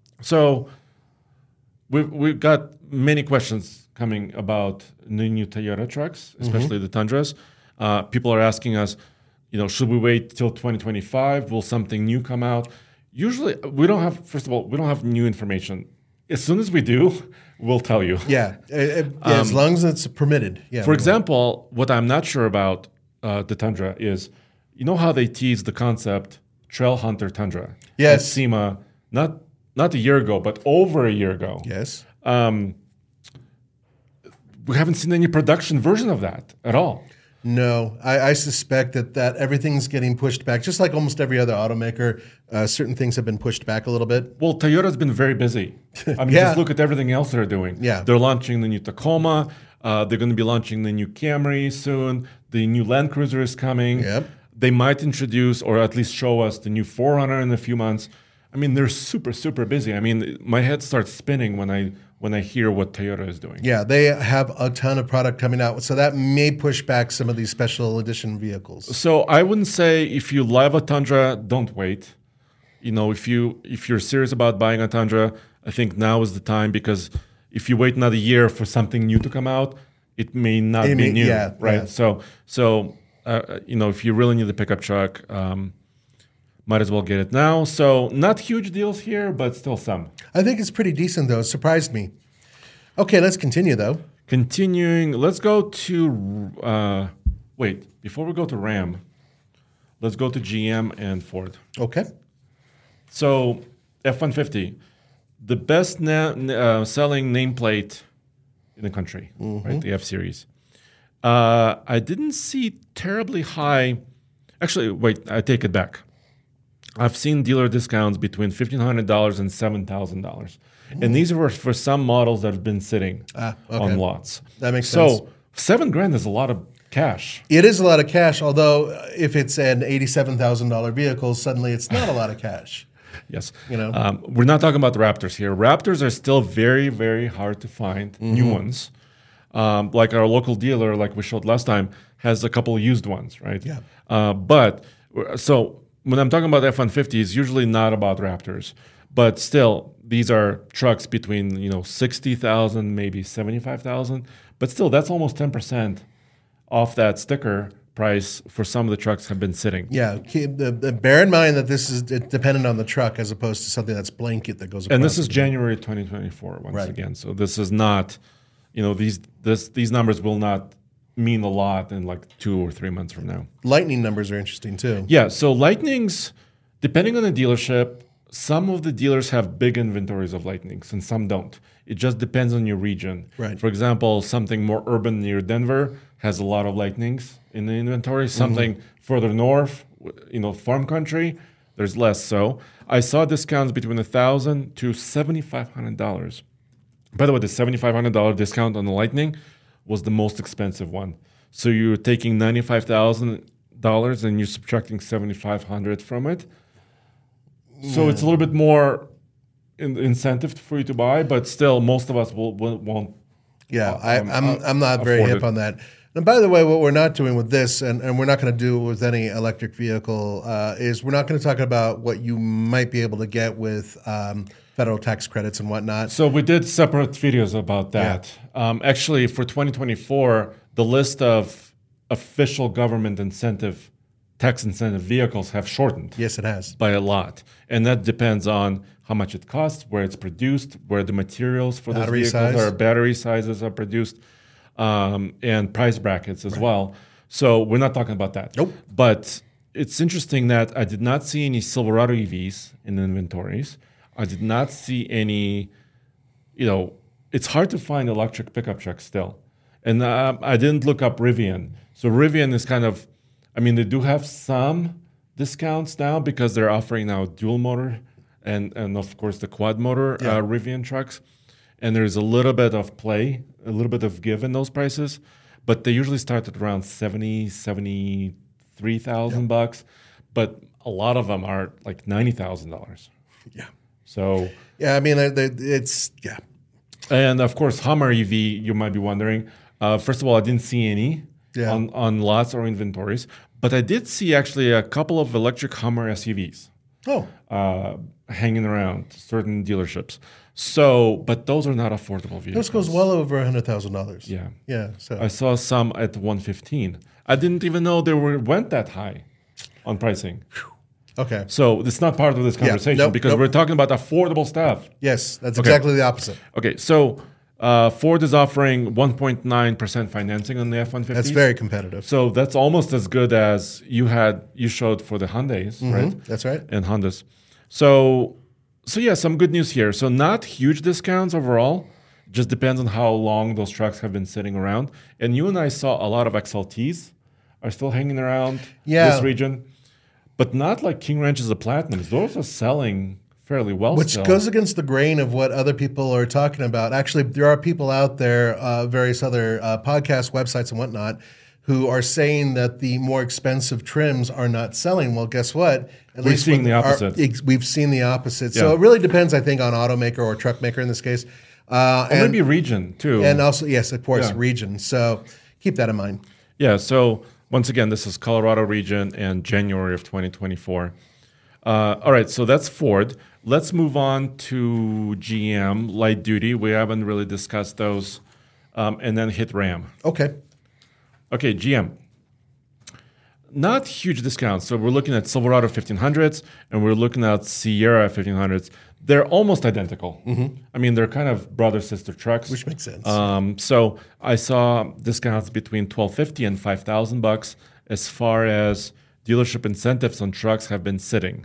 So we've, we've got many questions coming about the new Toyota trucks, especially the Tundras. Uh, people are asking us, you know, should we wait till twenty twenty-five? Will something new come out? Usually, we don't have, first of all, we don't have new information. As soon as we do, we'll tell you. Yeah. Uh, uh, yeah, as long as it's permitted. Yeah. For example, what I'm not sure about uh, the Tundra is, you know how they teased the concept Trail Hunter Tundra? Yes. At SEMA, not not a year ago, but over a year ago. Yes. Um, we haven't seen any production version of that at all. No, I, I suspect that, that everything's getting pushed back, just like almost every other automaker. Uh, certain things have been pushed back a little bit. Well, Toyota's been very busy. I mean, Yeah. just look at everything else they're doing. Yeah. They're launching the new Tacoma. Uh, they're going to be launching the new Camry soon. The new Land Cruiser is coming. Yep. They might introduce or at least show us the new four runner in a few months. I mean, they're super, super busy. I mean, my head starts spinning when I when I hear what Toyota is doing. Yeah, they have a ton of product coming out, so that may push back some of these special edition vehicles. So I wouldn't say if you love a Tundra, don't wait. You know, if you if you're serious about buying a Tundra, I think now is the time, because if you wait another year for something new to come out, it may not It be may- new, yeah, right? yeah. So so uh, you know, if you really need a pickup truck, um, might as well get it now. So not huge deals here, but still some. I think it's pretty decent, though. It surprised me. Okay, let's continue, though. Continuing, let's go to uh, wait before we go to Ram. Let's go to G M and Ford. Okay. So F one fifty, the best na- uh, selling nameplate in the country, right? The F Series. Uh, I didn't see terribly high. Actually, wait, I take it back. I've seen dealer discounts between fifteen hundred dollars and seven thousand dollars, and these were for some models that have been sitting Ah, okay. on lots. That makes so sense. seven grand is a lot of cash. It is a lot of cash, although uh, if it's an eighty-seven thousand dollars vehicle, suddenly it's not a lot of cash. Yes. You know? um, we're not talking about the Raptors here. Raptors are still very, very hard to find, Mm-hmm. new ones. Um, like our local dealer, like we showed last time, has a couple of used ones, right? Yeah. Uh, but so when I'm talking about F one fifty, it's usually not about Raptors. But still, these are trucks between, you know, sixty thousand, maybe seventy-five thousand. But still, that's almost ten percent off that sticker price for some of the trucks have been sitting. Yeah, keep, the, the, bear in mind that this is dependent on the truck as opposed to something that's blanket that goes across. And this is the January twenty twenty-four once Right. again. So this is not, you know, these this these numbers will not mean a lot in like two or three months from now. Lightning numbers are interesting too. Yeah, so Lightnings, depending on the dealership, some of the dealers have big inventories of Lightnings and some don't. It just depends on your region. Right. For example, something more urban near Denver has a lot of Lightnings in the inventory. Something mm-hmm. further north, you know, farm country, there's less so. I saw discounts between one thousand dollars to seven thousand five hundred dollars. By the way, the seven thousand five hundred dollars discount on the Lightning was the most expensive one. So you're taking ninety-five thousand dollars and you're subtracting seven thousand five hundred dollars from it. So yeah. It's a little bit more in, incentive for you to buy, but still, most of us will, will, won't. Yeah, um, I, I'm uh, I'm not very hip it. on that. And by the way, what we're not doing with this, and, and we're not going to do with any electric vehicle, uh, is we're not going to talk about what you might be able to get with um, federal tax credits and whatnot. So we did separate videos about that. Yeah. Um, actually, for twenty twenty-four, the list of official government incentive, tax incentive vehicles have shortened. Yes, it has. By a lot. And that depends on how much it costs, where it's produced, where the materials for battery those vehicles size. are, battery sizes are produced, um, and price brackets as right. well. So we're not talking about that. Nope. But it's interesting that I did not see any Silverado E Vs in the inventories. I did not see any, you know, it's hard to find electric pickup trucks still. And uh, I didn't look up Rivian. So Rivian is kind of, I mean, they do have some discounts now because they're offering now dual motor and, and of course, the quad motor yeah. uh, Rivian trucks. And there's a little bit of play, a little bit of give in those prices. But they usually start at around seventy, seventy-three thousand yeah. bucks. But a lot of them are like ninety thousand dollars. Yeah. So. Yeah, I mean, it's, yeah. And of course, Hummer E V, you might be wondering. Uh, first of all, I didn't see any yeah. on, on lots or inventories. But I did see actually a couple of electric Hummer S U Vs. Oh. Uh, hanging around certain dealerships. So, but those are not affordable vehicles. This goes well over one hundred thousand dollars. Yeah. Yeah. So I saw some at one fifteen. I didn't even know they were went that high on pricing. Okay. So it's not part of this conversation yeah. nope, because nope. we're talking about affordable stuff. Yes, that's okay. exactly the opposite. Okay, so uh, Ford is offering one point nine percent financing on the F one fifty. That's very competitive. So that's almost as good as you had you showed for the Hyundais, mm-hmm. right? That's right. And Hondas. So so yeah, some good news here. So not huge discounts overall. Just depends on how long those trucks have been sitting around. And you and I saw a lot of X L Ts are still hanging around yeah. this region. But not like King Ranches of Platinums. Those are selling fairly well Which still. goes against the grain of what other people are talking about. Actually, there are people out there, uh, various other uh, podcast websites and whatnot, who are saying that the more expensive trims are not selling. Well, guess what? At We're seeing the opposite. Our, we've seen the opposite. Yeah. So it really depends, I think, on automaker or truck maker in this case. Uh, or and, maybe region, too. And also, yes, of course, yeah. region. So keep that in mind. Yeah, so once again, this is Colorado region and January of twenty twenty-four. Uh, all right, so that's Ford. Let's move on to G M, light duty. We haven't really discussed those. Um, and then hit Ram. Okay. Okay, G M. Not huge discounts. So we're looking at Silverado fifteen hundreds and we're looking at Sierra fifteen hundreds. They're almost identical. Mm-hmm. I mean, they're kind of brother-sister trucks. Which makes sense. Um, so I saw discounts between twelve fifty and five thousand bucks as far as dealership incentives on trucks have been sitting.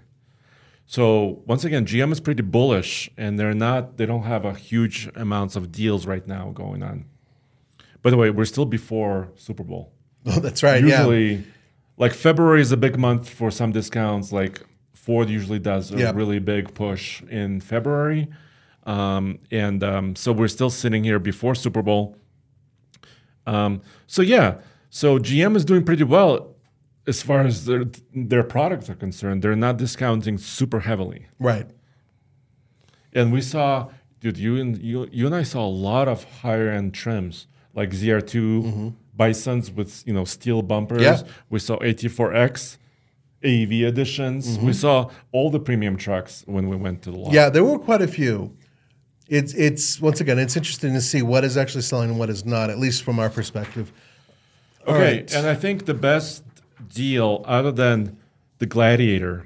So once again, G M is pretty bullish, and they're not. They don't have a huge amounts of deals right now going on. By the way, we're still before Super Bowl. Oh, that's right. Usually, yeah. like February is a big month for some discounts. Like Ford usually does a yep. really big push in February. Um, and um, so we're still sitting here before Super Bowl. Um, so yeah, so G M is doing pretty well as far as their, their products are concerned. They're not discounting super heavily. Right. And we saw, dude, you and, you, you and I saw a lot of higher end trims like Z R two mm-hmm. Bisons with, you know, steel bumpers. Yeah. We saw A T four X A V editions. Mm-hmm. We saw all the premium trucks when we went to the lot. Yeah, there were quite a few. It's it's once again, it's interesting to see what is actually selling and what is not, at least from our perspective. All okay, right. And I think the best deal, other than the Gladiator,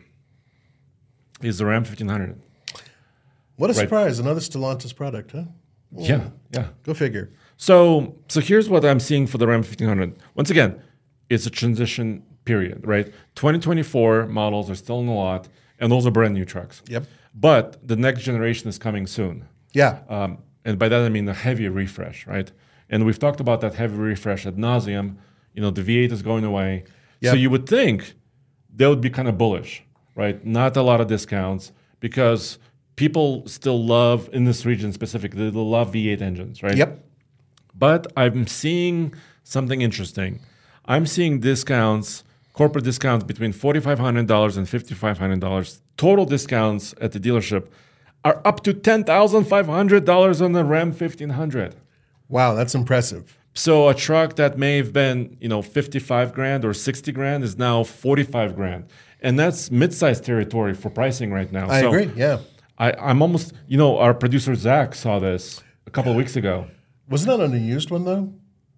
is the Ram fifteen hundred. What a right. surprise! Another Stellantis product, huh? Well, yeah, yeah. Go figure. So, so here's what I'm seeing for the Ram fifteen hundred. Once again, it's a transition period, right? twenty twenty-four models are still in the lot, and those are brand new trucks. Yep. But the next generation is coming soon. Yeah. Um, and by that I mean a heavy refresh, right? And we've talked about that heavy refresh ad nauseum. You know, the V eight is going away. Yep. So you would think they would be kind of bullish, right? Not a lot of discounts because people still love, in this region specifically, they love V eight engines, right? Yep. But I'm seeing something interesting. I'm seeing discounts, corporate discounts between four thousand five hundred dollars and five thousand five hundred dollars. Total discounts at the dealership are up to ten thousand five hundred dollars on the Ram fifteen hundred. Wow, that's impressive. So a truck that may have been, you know, fifty-five grand or sixty grand is now forty-five grand. And that's mid-sized territory for pricing right now. I so agree, yeah. I, I'm almost, you know, our producer Zach saw this a couple of weeks ago. Wasn't that on a used one, though?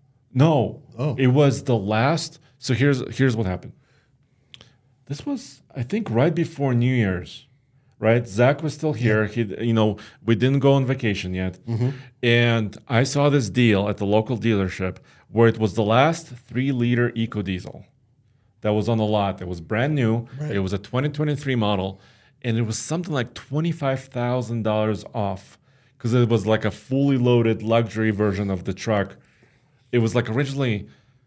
No. Oh. It was the last. So here's here's what happened. This was, I think, right before New Year's, right? Zach was still here. He, you know, we didn't go on vacation yet. Mm-hmm. And I saw this deal at the local dealership where it was the last three-liter EcoDiesel that was on the lot. It was brand new. Right. It was a twenty twenty-three model. And it was something like twenty-five thousand dollars off because it was like a fully loaded luxury version of the truck. It was like originally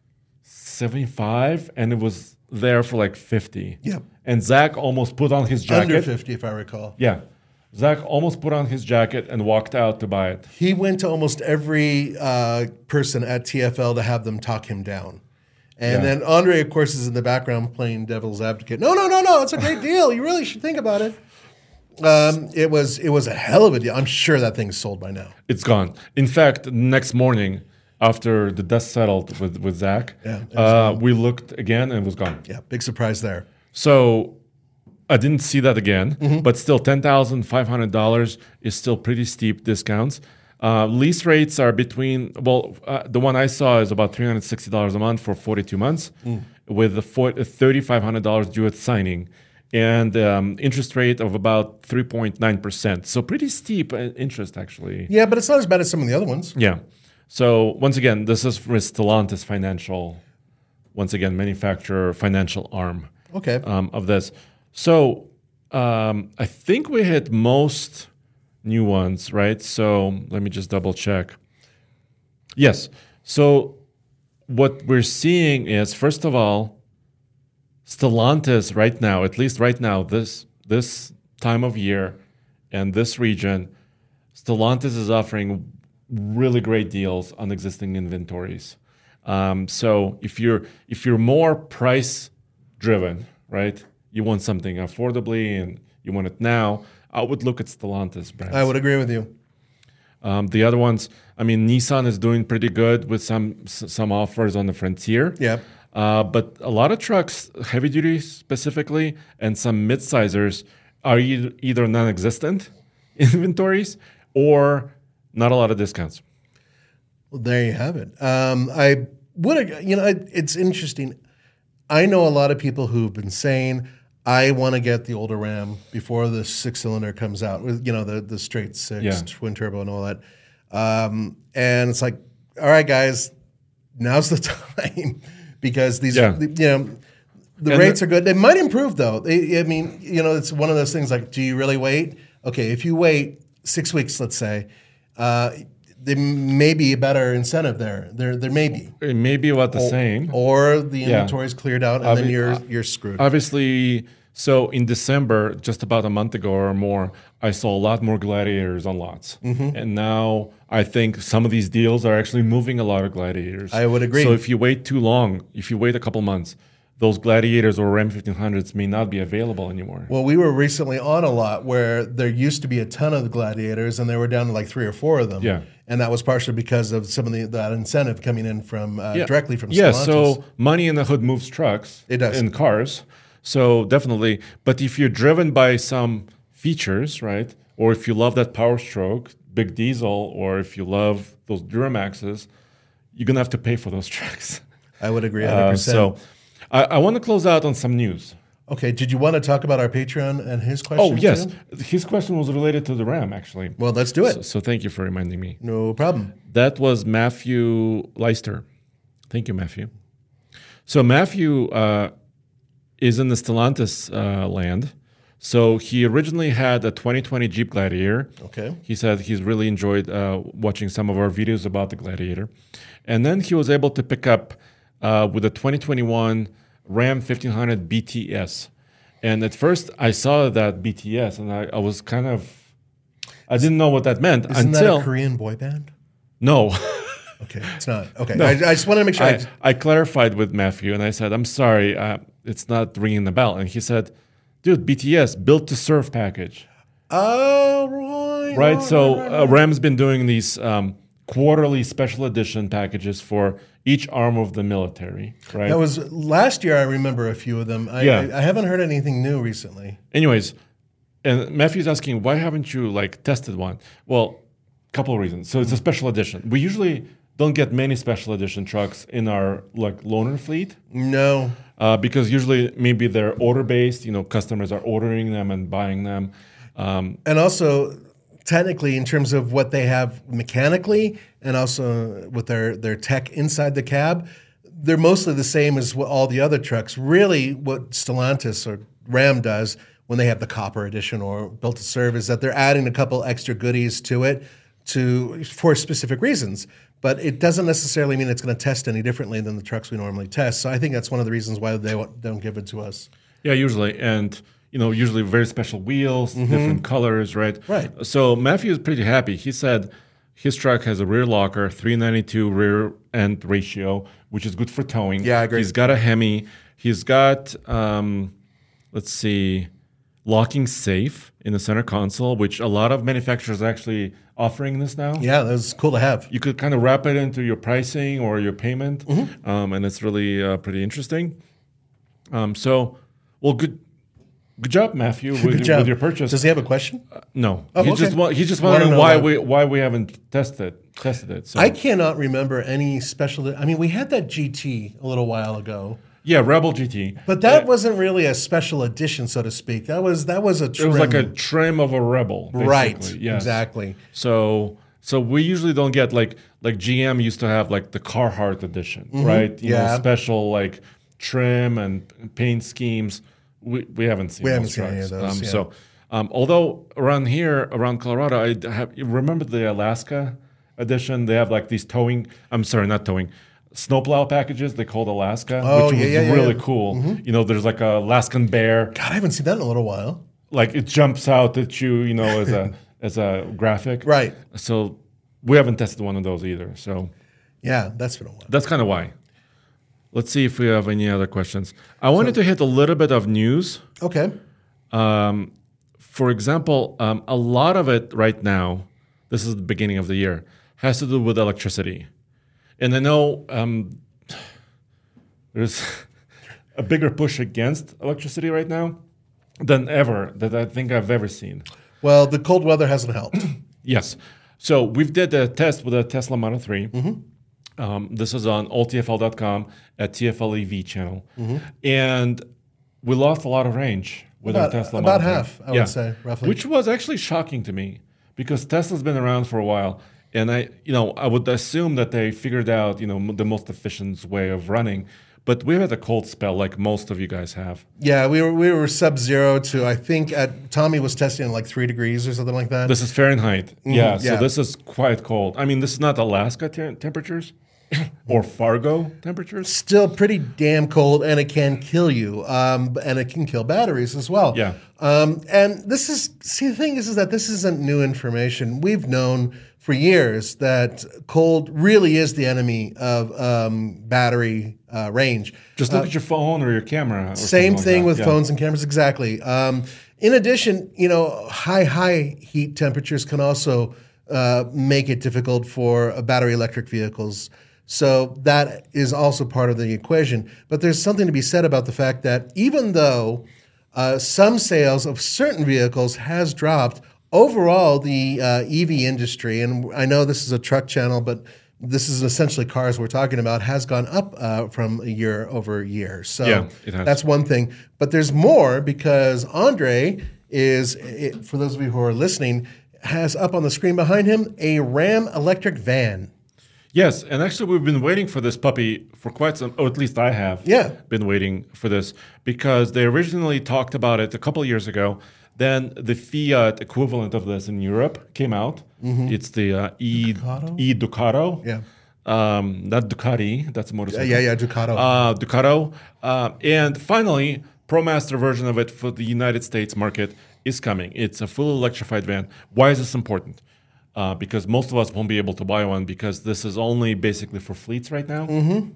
seventy-five, and it was there for like fifty. Yeah. And Zach almost put on his jacket. Under fifty, if I recall. Yeah. Zach almost put on his jacket and walked out to buy it. He went to almost every uh, person at T F L to have them talk him down. And yeah. then Andre, of course, is in the background playing devil's advocate. No, no, no, no, it's a great deal. You really should think about it. Um, it was it was a hell of a deal. I'm sure that thing's sold by now. It's gone. In fact, next morning, after the dust settled with, with Zach, yeah, uh, we looked again and it was gone. Yeah, big surprise there. So I didn't see that again, Mm-hmm. but still ten thousand five hundred dollars is still pretty steep discounts. Uh, lease rates are between, well, uh, the one I saw is about three hundred sixty dollars a month for forty-two months mm. with a three thousand five hundred dollars due at signing and um, interest rate of about three point nine percent. So pretty steep interest, actually. Yeah, but it's not as bad as some of the other ones. Yeah. So once again, this is for Stellantis Financial, once again, manufacturer financial arm okay. um, of this. So um, I think we hit most new ones, right? So let me just double check. Yes. So what we're seeing is, first of all, Stellantis right now, at least right now, this this time of year and this region, Stellantis is offering really great deals on existing inventories. Um, so if you're if you're more price driven, right? You want something affordably and you want it now, I would look at Stellantis brands. I would agree with you. Um, the other ones, I mean, Nissan is doing pretty good with some some offers on the Frontier. Yeah. Uh, but a lot of trucks, heavy duty specifically, and some mid-sizers are e- either non-existent inventories or not a lot of discounts. Well, there you have it. Um, I would, you know, it, it's interesting. I know a lot of people who've been saying, I want to get the older Ram before the six-cylinder comes out, with you know, the, the straight six, yeah. twin turbo and all that. Um, and it's like, all right, guys, now's the time because these, yeah. you know, the and rates the, are good. They might improve, though. They, I mean, you know, it's one of those things like, do you really wait? Okay, if you wait six weeks, let's say, uh, there may be a better incentive there. There, there may be. It may be about the or, same. Or the inventory is yeah. cleared out, and Obvi- then you're uh, you're screwed. Obviously, so in December, just about a month ago or more, I saw a lot more Gladiators on lots. Mm-hmm. And now I think some of these deals are actually moving a lot of Gladiators. I would agree. So if you wait too long, if you wait a couple months, those Gladiators or Ram fifteen hundreds may not be available anymore. Well, we were recently on a lot where there used to be a ton of the Gladiators, and they were down to like three or four of them. Yeah. And that was partially because of some of the, that incentive coming in from uh, yeah. directly from Stellantis. Yeah, so money in the hood moves trucks It does. and cars. So definitely. But if you're driven by some features, right, or if you love that power stroke, big diesel, or if you love those Duramaxes, you're going to have to pay for those trucks. I would agree one hundred percent. Uh, so I, I want to close out on some news. Okay, did you want to talk about our Patreon and his question? Oh, yes. too? His question was related to the Ram, actually. Well, let's do it. So, so thank you for reminding me. No problem. That was Matthew Leister. Thank you, Matthew. So Matthew uh, is in the Stellantis uh, land. So he originally had a twenty twenty Jeep Gladiator. Okay. He said he's really enjoyed uh, watching some of our videos about the Gladiator. And then he was able to pick up uh, with a twenty twenty-one Ram fifteen hundred B T S. And at first I saw that B T S and I, I was kind of, I didn't know what that meant Isn't until. that a Korean boy band? No. Okay, it's not. Okay, No. I, I just wanted to make sure. I, I, I clarified with Matthew and I said, I'm sorry, uh, it's not ringing the bell. And he said, dude, B T S, built to serve package. oh, right. Right? So right, uh, Ram's been doing these um, quarterly special edition packages for each arm of the military, right? That was last year. I remember a few of them. I, Yeah. I, I haven't heard anything new recently. Anyways, and Matthew's asking, why haven't you like tested one? Well, a couple of reasons. So it's a special edition. We usually don't get many special edition trucks in our like loaner fleet. No. Uh, because usually maybe they're order based, you know, customers are ordering them and buying them. Um, And also, technically, in terms of what they have mechanically and also with their, their tech inside the cab, they're mostly the same as what all the other trucks. Really, what Stellantis or Ram does when they have the Copper Edition or Built to Serve is that they're adding a couple extra goodies to it to for specific reasons. But it doesn't necessarily mean it's going to test any differently than the trucks we normally test. So I think that's one of the reasons why they don't give it to us. yeah, usually. And, you know, usually very special wheels, different colors, right? Right. So Matthew is pretty happy. He said his truck has a rear locker, three ninety-two rear end ratio, which is good for towing. Yeah, I agree. He's got a Hemi. He's got, um, let's see, locking safe in the center console, which a lot of manufacturers are actually offering this now. Yeah, that's cool to have. You could kind of wrap it into your pricing or your payment, Mm-hmm. um, and it's really uh, pretty interesting. Um, so, well, good, good job, Matthew, with, Good job. with your purchase. Does he have a question? no, Oh, he okay. just wa- he's just Wanna wondering know why why. we why we haven't tested tested it. So I cannot remember any special. I mean, we had that G T a little while ago, yeah, Rebel G T, but that wasn't really a special edition, so to speak. That was that was a it trim. was like a trim of a Rebel, basically. right. Yes. Exactly. So so we usually don't get like like G M used to have like the Carhartt edition, right? You Yeah. know, special like trim and paint schemes. We we haven't seen. We those haven't seen any trucks. of those, Um, yeah. So um, although around here, around Colorado, I have you remember the Alaska edition? They have like these towing. I'm sorry, not towing. Snowplow packages they called Alaska, Oh, which yeah, was yeah, yeah, really yeah. cool. You know, there's like a Alaskan bear, God, I haven't seen that in a little while. like it jumps out at you, you know, as a as a graphic. Right. So we haven't tested one of those either. So Yeah, that's been a while. that's kind of why. Let's see if we have any other questions. I wanted to hit a little bit of news. Okay. Um, for example, um, a lot of it right now, this is the beginning of the year, has to do with electricity. And I know um, there's a bigger push against electricity right now than ever that I think I've ever seen. Well, the cold weather hasn't helped. Yes. So we've did a test with a Tesla Model three. Um, this is on all T F L dot com at T F L E V channel. And we lost a lot of range with About- our Tesla about Model three. half, I would say, roughly. Which was actually shocking to me because Tesla's been around for a while. And I, you know, I would assume that they figured out, you know, m- the most efficient way of running. But we had a cold spell like most of you guys have. Yeah, we were we were sub zero to I think at Tommy was testing at like three degrees or something like that. This is Fahrenheit. Yeah, so yeah. this is quite cold. I mean, this is not Alaska te- temperatures or Fargo temperatures. Still pretty damn cold, and it can kill you, um, and it can kill batteries as well. Yeah. Um, and this is see the thing is is that this isn't new information. We've known for years that cold really is the enemy of um, battery uh, range. Just look at your phone or your camera. Or Same something like thing that. with Yeah. phones and cameras, exactly. Um, in addition, you know, high, high heat temperatures can also uh, make it difficult for uh, battery electric vehicles. So that is also part of the equation. But there's something to be said about the fact that even though uh, some sales of certain vehicles has dropped, overall the uh, E V industry, and I know this is a truck channel, but this is essentially cars we're talking about, has gone up uh, from a year over year. So yeah, it has. That's one thing. But there's more because Andre is, it, for those of you who are listening, has up on the screen behind him a Ram electric van. Yes, and actually we've been waiting for this puppy for quite some, or at least I have Yeah. been waiting for this because they originally talked about it a couple of years ago. Then the Fiat equivalent of this in Europe came out. Mm-hmm. It's the uh, e Ducato? e Ducato. Yeah. Um, not Ducati. That's a motorcycle. Yeah, yeah, Ducato. Uh, Ducato. Uh, and finally, ProMaster version of it for the United States market is coming. It's a full electrified van. Why is this important? Uh, because most of us won't be able to buy one because this is only basically for fleets right now. Mm-hmm.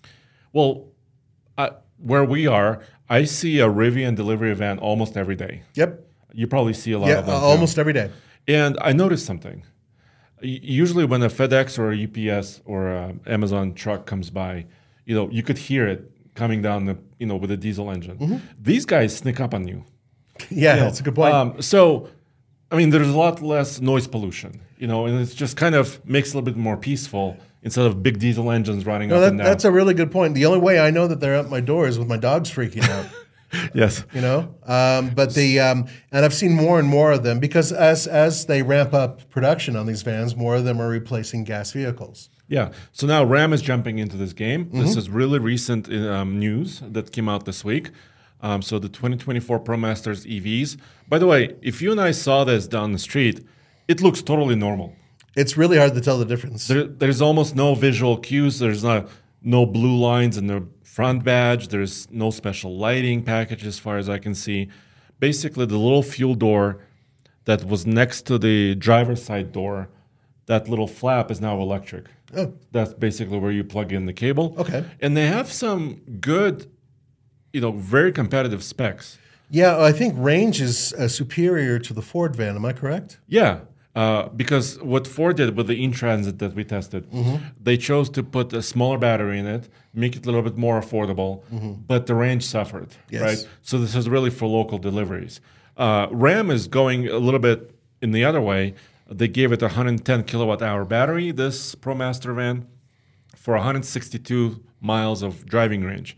Well, uh, where we are, I see a Rivian delivery van almost every day. Yep. You probably see a lot Yeah, of them. uh, too. almost every day. And I noticed something. Y- Usually, when a FedEx or a U P S or a Amazon truck comes by, you know, you could hear it coming down the, you know, with a diesel engine. Mm-hmm. These guys sneak up on you. Yeah, that's a good point. Um, so, I mean, there's a lot less noise pollution, you know, and it's just kind of makes it a little bit more peaceful instead of big diesel engines running no, up that, and down. that's a really good point. The only way I know that they're at my door is with my dogs freaking out. Yes. You know, um, but the um, and I've seen more and more of them because as as they ramp up production on these vans, more of them are replacing gas vehicles. Yeah. So now Ram is jumping into this game. Mm-hmm. This is really recent um, news that came out this week. Um, so the twenty twenty-four ProMasters E Vs. By the way, if you and I saw this down the street, it looks totally normal. It's really hard to tell the difference. There, there's almost no visual cues. There's not no blue lines in the front badge. There's no special lighting package as far as I can see. Basically, the little fuel door that was next to the driver's side door, that little flap is now electric. Oh. That's basically where you plug in the cable. Okay. And they have some good, you know, very competitive specs. Yeah, I think range is uh, superior to the Ford van. Am I correct? Yeah. Uh, because what Ford did with the in-transit that we tested, mm-hmm. they chose to put a smaller battery in it, make it a little bit more affordable, mm-hmm. but the range suffered, yes. right? So this is really for local deliveries. Uh, Ram is going a little bit in the other way. They gave it a one hundred ten kilowatt hour battery, this ProMaster van, for one hundred sixty-two miles of driving range.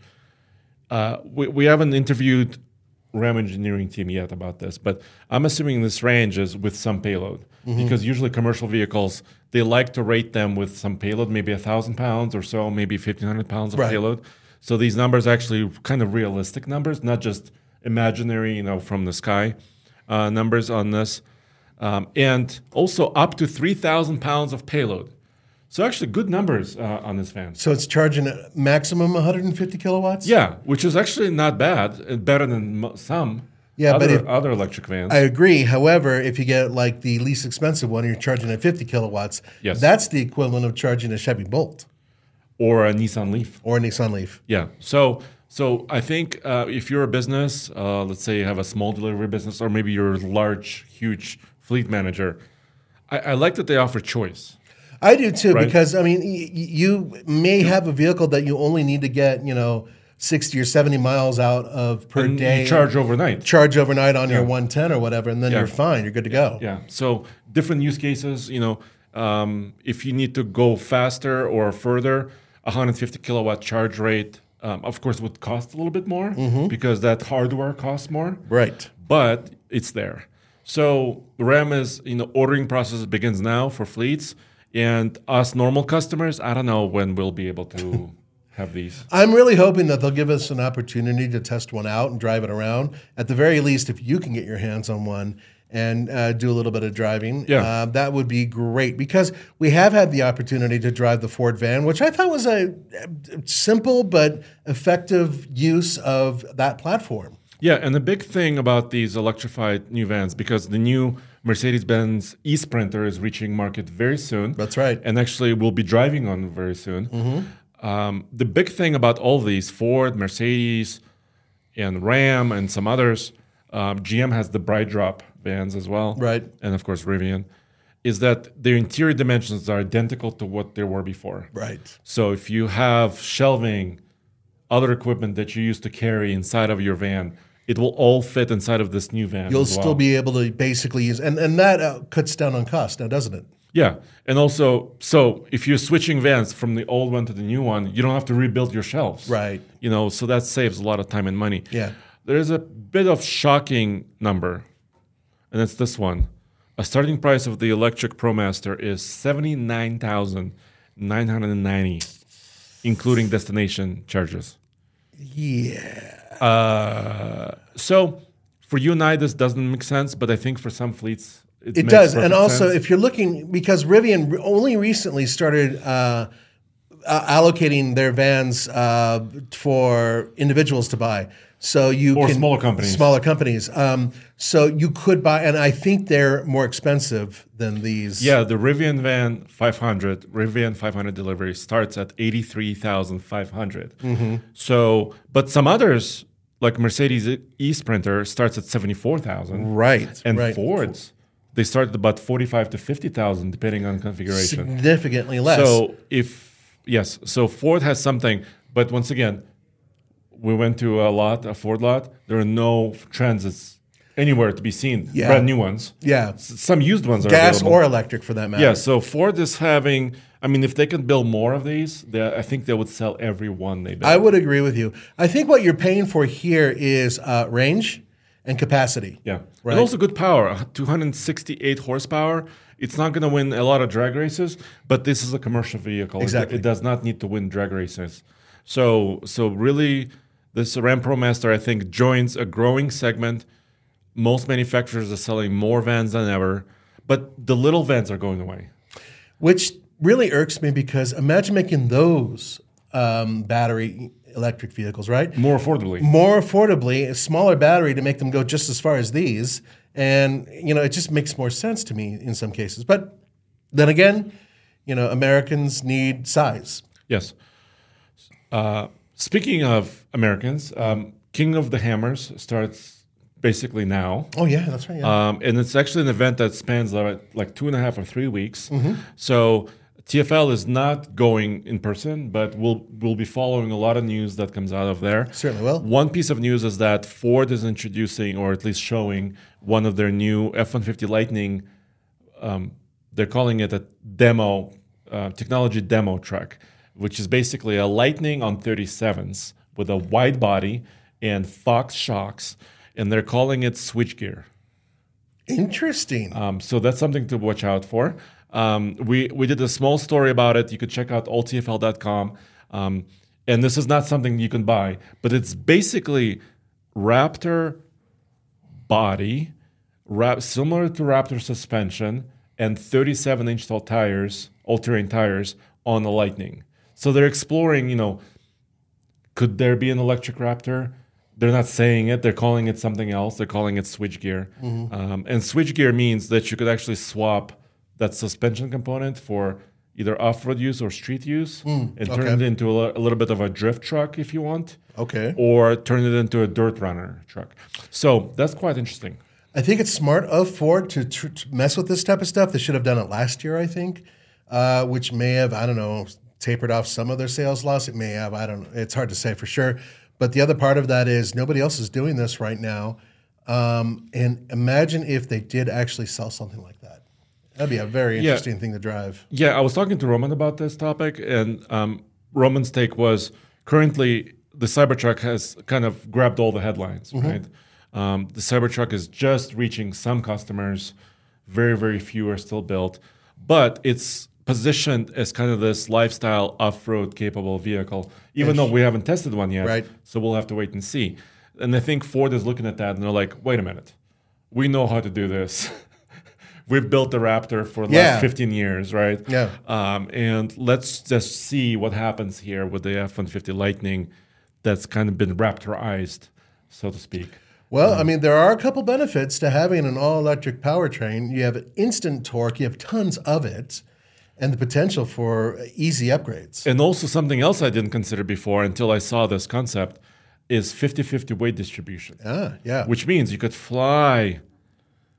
Uh, we, we haven't interviewed Ram engineering team yet about this, but I'm assuming this range is with some payload mm-hmm. because usually commercial vehicles, they like to rate them with some payload, maybe a thousand pounds or so, maybe fifteen hundred pounds of right. payload. So these numbers are actually kind of realistic numbers, not just imaginary, you know, from the sky uh, numbers on this. Um, and also up to three thousand pounds of payload. So actually good numbers uh, on this van. So it's charging a maximum one hundred fifty kilowatts? Yeah, which is actually not bad, uh, better than mo- some yeah, other, but if, other electric vans. I agree. However, if you get like the least expensive one, you're charging at fifty kilowatts. Yes. That's the equivalent of charging a Chevy Bolt. Or a Nissan Leaf. Or a Nissan Leaf. Yeah. So so I think uh, if you're a business, uh, let's say you have a small delivery business, or maybe you're a large, huge fleet manager, I, I like that they offer choice. I do too, right? because I mean, y- you may have a vehicle that you only need to get, you know, sixty or seventy miles out of per and day. You charge overnight. Charge overnight on Yeah. your one ten or whatever, and then Yeah. you're fine. You're good to go. Yeah. So different use cases, you know, um, if you need to go faster or further, one hundred fifty kilowatt charge rate, um, of course, would cost a little bit more Mm-hmm. because that hardware costs more. Right. But it's there. So Ram is, you know, ordering process begins now for fleets. And us normal customers, I don't know when we'll be able to have these. I'm really hoping that they'll give us an opportunity to test one out and drive it around. At the very least, if you can get your hands on one and uh, do a little bit of driving, Yeah. uh, that would be great. Because we have had the opportunity to drive the Ford van, which I thought was a, a simple but effective use of that platform. Yeah, and the big thing about these electrified new vans, because the new Mercedes-Benz e-Sprinter is reaching market very soon. That's right. And actually we'll be driving on very soon. Mm-hmm. Um, the big thing about all these, Ford, Mercedes, and Ram, and some others, um, G M has the Bright Drop vans as well. Right. And of course Rivian, is that their interior dimensions are identical to what they were before. Right. So if you have shelving, other equipment that you used to carry inside of your van, it will all fit inside of this new van. You'll as well. still be able to basically use, and, and that uh, cuts down on cost now, doesn't it? Yeah. And also, so if you're switching vans from the old one to the new one, you don't have to rebuild your shelves. Right. You know, so that saves a lot of time and money. Yeah. There's a bit of shocking number, and it's this one. A starting price of the electric ProMaster is seventy-nine thousand nine hundred ninety dollars, including destination charges. Yeah. Uh, so for you and I, this doesn't make sense, but I think for some fleets, it, It makes does. And perfect also, sense. if you're looking, because Rivian re- only recently started uh, uh, allocating their vans uh, for individuals to buy. So you Or can, smaller companies. Smaller companies. Um, so you could buy, and I think they're more expensive than these. Yeah, the Rivian Van five hundred, Rivian five hundred delivery starts at eighty-three thousand five hundred. Mm-hmm. So, but some others, like Mercedes e-Sprinter, starts at seventy-four thousand. Right. And right. Fords, they start at about forty-five to fifty thousand, depending on configuration. Significantly less. So if, yes, so Ford has something, but once again, we went to a lot, a Ford lot. There are no Transits anywhere to be seen. Yeah. Brand new ones. Yeah. S- Some used ones are Gas available. or electric for that matter. Yeah, so Ford is having, I mean, if they can build more of these, they, I think they would sell every one they build. I would agree with you. I think what you're paying for here is uh, range and capacity. Yeah. Right. And also good power, two hundred sixty-eight horsepower. It's not going to win a lot of drag races, but this is a commercial vehicle. It- Exactly. It, does not need to win drag races. So, so really, this Ram ProMaster, I think, joins a growing segment. Most manufacturers are selling more vans than ever, but the little vans are going away. Which really irks me because imagine making those um, battery electric vehicles, right? More affordably. More affordably, a smaller battery to make them go just as far as these. And, you know, it just makes more sense to me in some cases. But then again, you know, Americans need size. Yes. Uh, speaking of Americans, um, King of the Hammers starts basically now. Oh, yeah, that's right. Yeah. Um, and it's actually an event that spans like, like two and a half or three weeks. So T F L is not going in person, but we'll we'll be following a lot of news that comes out of there. Certainly will. One piece of news is that Ford is introducing, or at least showing, one of their new F one fifty Lightning. Um, they're calling it a demo, uh, technology demo truck, which is basically a Lightning on thirty-sevens with a wide body and Fox shocks, and they're calling it switchgear. Interesting. Um, so that's something to watch out for. Um, we we did a small story about it. You could check out all T F L dot com. Um, and this is not something you can buy, but it's basically Raptor body, rap, similar to Raptor suspension, and thirty-seven inch tall tires, all-terrain tires on the Lightning. So they're exploring, you know, could there be an electric Raptor? They're not saying it. They're calling it something else. They're calling it switchgear. Mm-hmm. Um, and switchgear means that you could actually swap that suspension component for either off-road use or street use and turn okay. it into a, li- a little bit of a drift truck if you want, Okay. or turn it into a dirt runner truck. So that's quite interesting. I think it's smart of Ford to, tr- to mess with this type of stuff. They should have done it last year, I think, uh, which may have, I don't know, tapered off some of their sales loss. It may have, I don't know. It's hard to say for sure. But the other part of that is nobody else is doing this right now. Um, and imagine if they did actually sell something like that. That'd be a very Yeah. interesting thing to drive. Yeah, I was talking to Roman about this topic, and um, Roman's take was currently the Cybertruck has kind of grabbed all the headlines, right? Um, the Cybertruck is just reaching some customers. Very, very few are still built. But it's positioned as kind of this lifestyle off-road capable vehicle, even Ish. though we haven't tested one yet. Right. So we'll have to wait and see. And I think Ford is looking at that, and they're like, wait a minute. We know how to do this. We've built the Raptor for the Yeah. last fifteen years, right? Yeah. Um, and let's just see what happens here with the F one fifty Lightning that's kind of been Raptorized, so to speak. Well, I mean, there are a couple benefits to having an all-electric powertrain. You have instant torque, you have tons of it, and the potential for easy upgrades. And also something else I didn't consider before until I saw this concept is fifty-fifty weight distribution, Ah, yeah. which means you could fly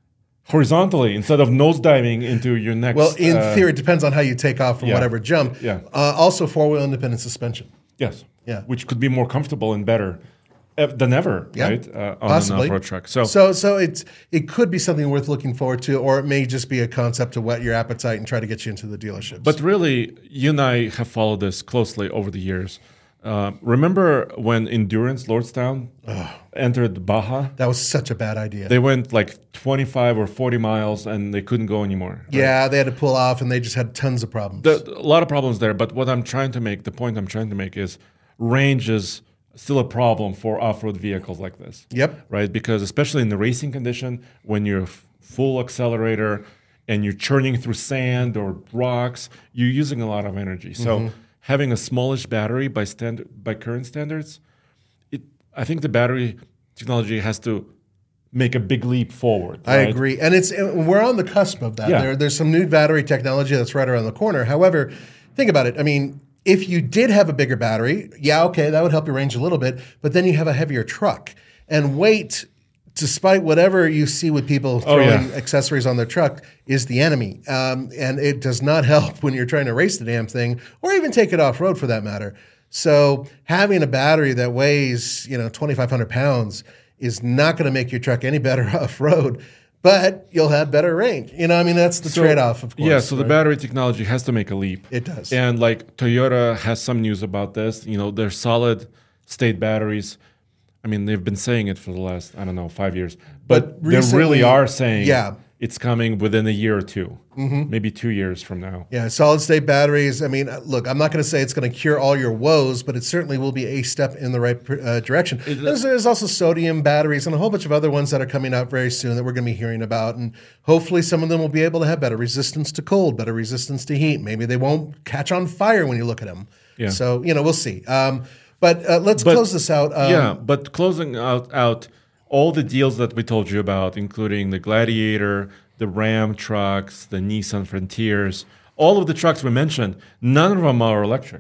horizontally instead of nosediving into your next. Well, in uh, theory, it depends on how you take off from yeah. whatever jump. Yeah. Uh, also, four-wheel independent suspension. Yes. Yeah. Which could be more comfortable and better ev- than ever, Yeah. right? Uh, on Possibly. an off-road truck. So, So, so it's it could be something worth looking forward to, or it may just be a concept to whet your appetite and try to get you into the dealerships. but really, you and I have followed this closely over the years. Uh, remember when Endurance Lordstown entered Baja? that was such a bad idea. They went like twenty-five or forty miles and they couldn't go anymore. right? yeah, they had to pull off, and they just had tons of problems. The, a lot of problems there. But what I'm trying to make, the point I'm trying to make is range is still a problem for off-road vehicles like this. Yep. Right? Because especially in the racing condition, when you're f- full accelerator and you're churning through sand or rocks, you're using a lot of energy. So Mm-hmm. having a smallish battery by stand by current standards, it I think the battery technology has to make a big leap forward. I right? agree, and it's and we're on the cusp of that. Yeah. There, there's some new battery technology that's right around the corner. However, think about it. I mean, if you did have a bigger battery, yeah, okay, that would help your range a little bit. But then you have a heavier truck, and weight, despite whatever you see with people Oh, throwing yeah. accessories on their truck, is the enemy, um, and it does not help when you're trying to race the damn thing, or even take it off road for that matter. So having a battery that weighs, you know, twenty-five hundred pounds is not going to make your truck any better off road, but you'll have better range. You know, I mean, that's the So- trade-off, of course. Yeah, so the right? battery technology has to make a leap. It does. And like Toyota has some news about this. You know, their solid state batteries. I mean, they've been saying it for the last, I don't know, five years. But, But they recently- really are saying yeah. it's coming within a year or two, maybe two years from now. Yeah, solid state batteries. I mean, look, I'm not going to say it's going to cure all your woes, but it certainly will be a step in the right uh, direction. There's, there's also sodium batteries and a whole bunch of other ones that are coming out very soon that we're going to be hearing about. And hopefully some of them will be able to have better resistance to cold, better resistance to heat. Maybe they won't catch on fire when you look at them. Yeah. So, you know, we'll see. Um, but uh, let's But- close this out. Um, yeah, but closing out, out all the deals that we told you about, including the Gladiator, the Ram trucks, the Nissan Frontiers, all of the trucks we mentioned, none of them are electric.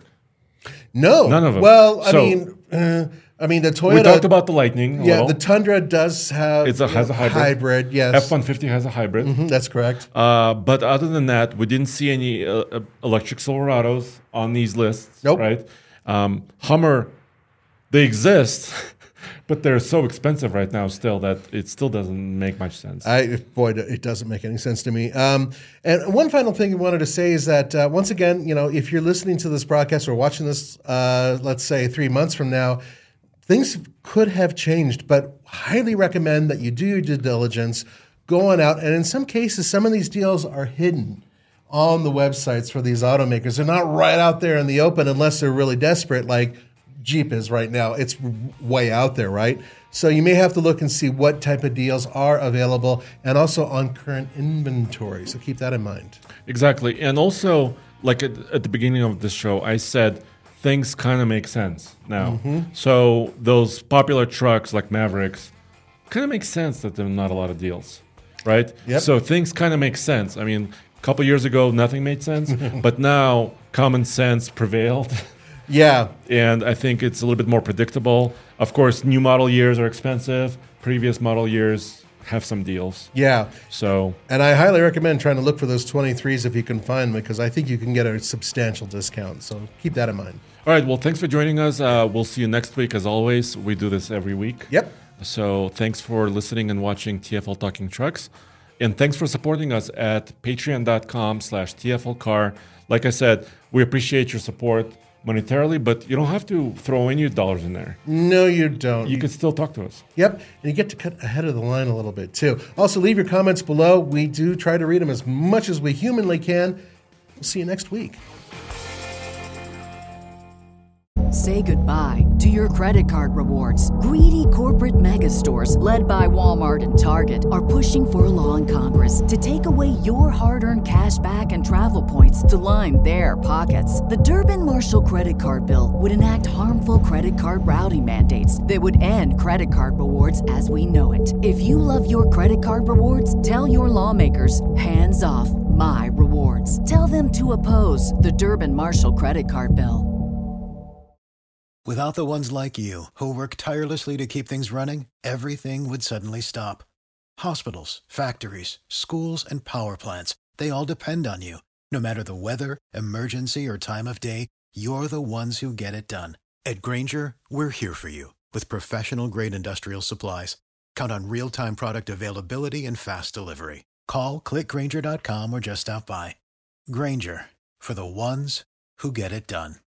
No. None of them. Well, I So- mean, uh, I mean, the Toyota. We talked about the Lightning a yeah, little. the Tundra does have It's a, has a hybrid. hybrid, yes. F one fifty has a hybrid. Mhm, that's correct. Uh, but other than that, we didn't see any uh, uh, electric Silverados on these lists. Nope. Right? Um, Hummer, they exist, but they're so expensive right now still that it still doesn't make much sense. I boy, it doesn't make any sense to me. Um, and one final thing I wanted to say is that uh, once again, you know, if you're listening to this broadcast or watching this, uh, let's say three months from now, things could have changed. But highly recommend that you do your due diligence, go on out, and in some cases, some of these deals are hidden on the websites for these automakers. They're not right out there in the open unless they're really desperate, like Jeep is right now. It's way out there, right? So you may have to look and see what type of deals are available and also on current inventory. So keep that in mind. Exactly. And also, like at, at the beginning of this show, I said things kind of make sense now. Mm-hmm. So those popular trucks like Mavericks kind of make sense that there are not a lot of deals, right? Yep. So things kind of make sense. I mean, a couple years ago, nothing made sense, but now common sense prevailed. Yeah. And I think it's a little bit more predictable. Of course, new model years are expensive. Previous model years have some deals. Yeah. So And I highly recommend trying to look for those twenty-threes if you can find them, because I think you can get a substantial discount. So keep that in mind. all right, well, thanks for joining us. Uh, we'll see you next week. As always, we do this every week. Yep. So thanks for listening and watching T F L Talking Trucks. And thanks for supporting us at patreon.com slash TFLcar. Like I said, we appreciate your support monetarily, but you don't have to throw any dollars in there. No, you don't. You can still talk to us. Yep. And you get to cut ahead of the line a little bit, too. Also, leave your comments below. We do try to read them as much as we humanly can. We'll see you next week. Say goodbye to your credit card rewards. Greedy corporate mega stores, led by Walmart and Target, are pushing for a law in Congress to take away your hard-earned cash back and travel points to line their pockets. The Durbin-Marshall credit card bill would enact harmful credit card routing mandates that would end credit card rewards as we know it. If you love your credit card rewards, tell your lawmakers, hands off my rewards. Tell them to oppose the Durbin-Marshall credit card bill. Without the ones like you, who work tirelessly to keep things running, everything would suddenly stop. Hospitals, factories, schools, and power plants, they all depend on you. No matter the weather, emergency, or time of day, you're the ones who get it done. At Grainger, we're here for you with professional-grade industrial supplies. Count on real-time product availability and fast delivery. Call, click Grainger dot com, or just stop by. Grainger, for the ones who get it done.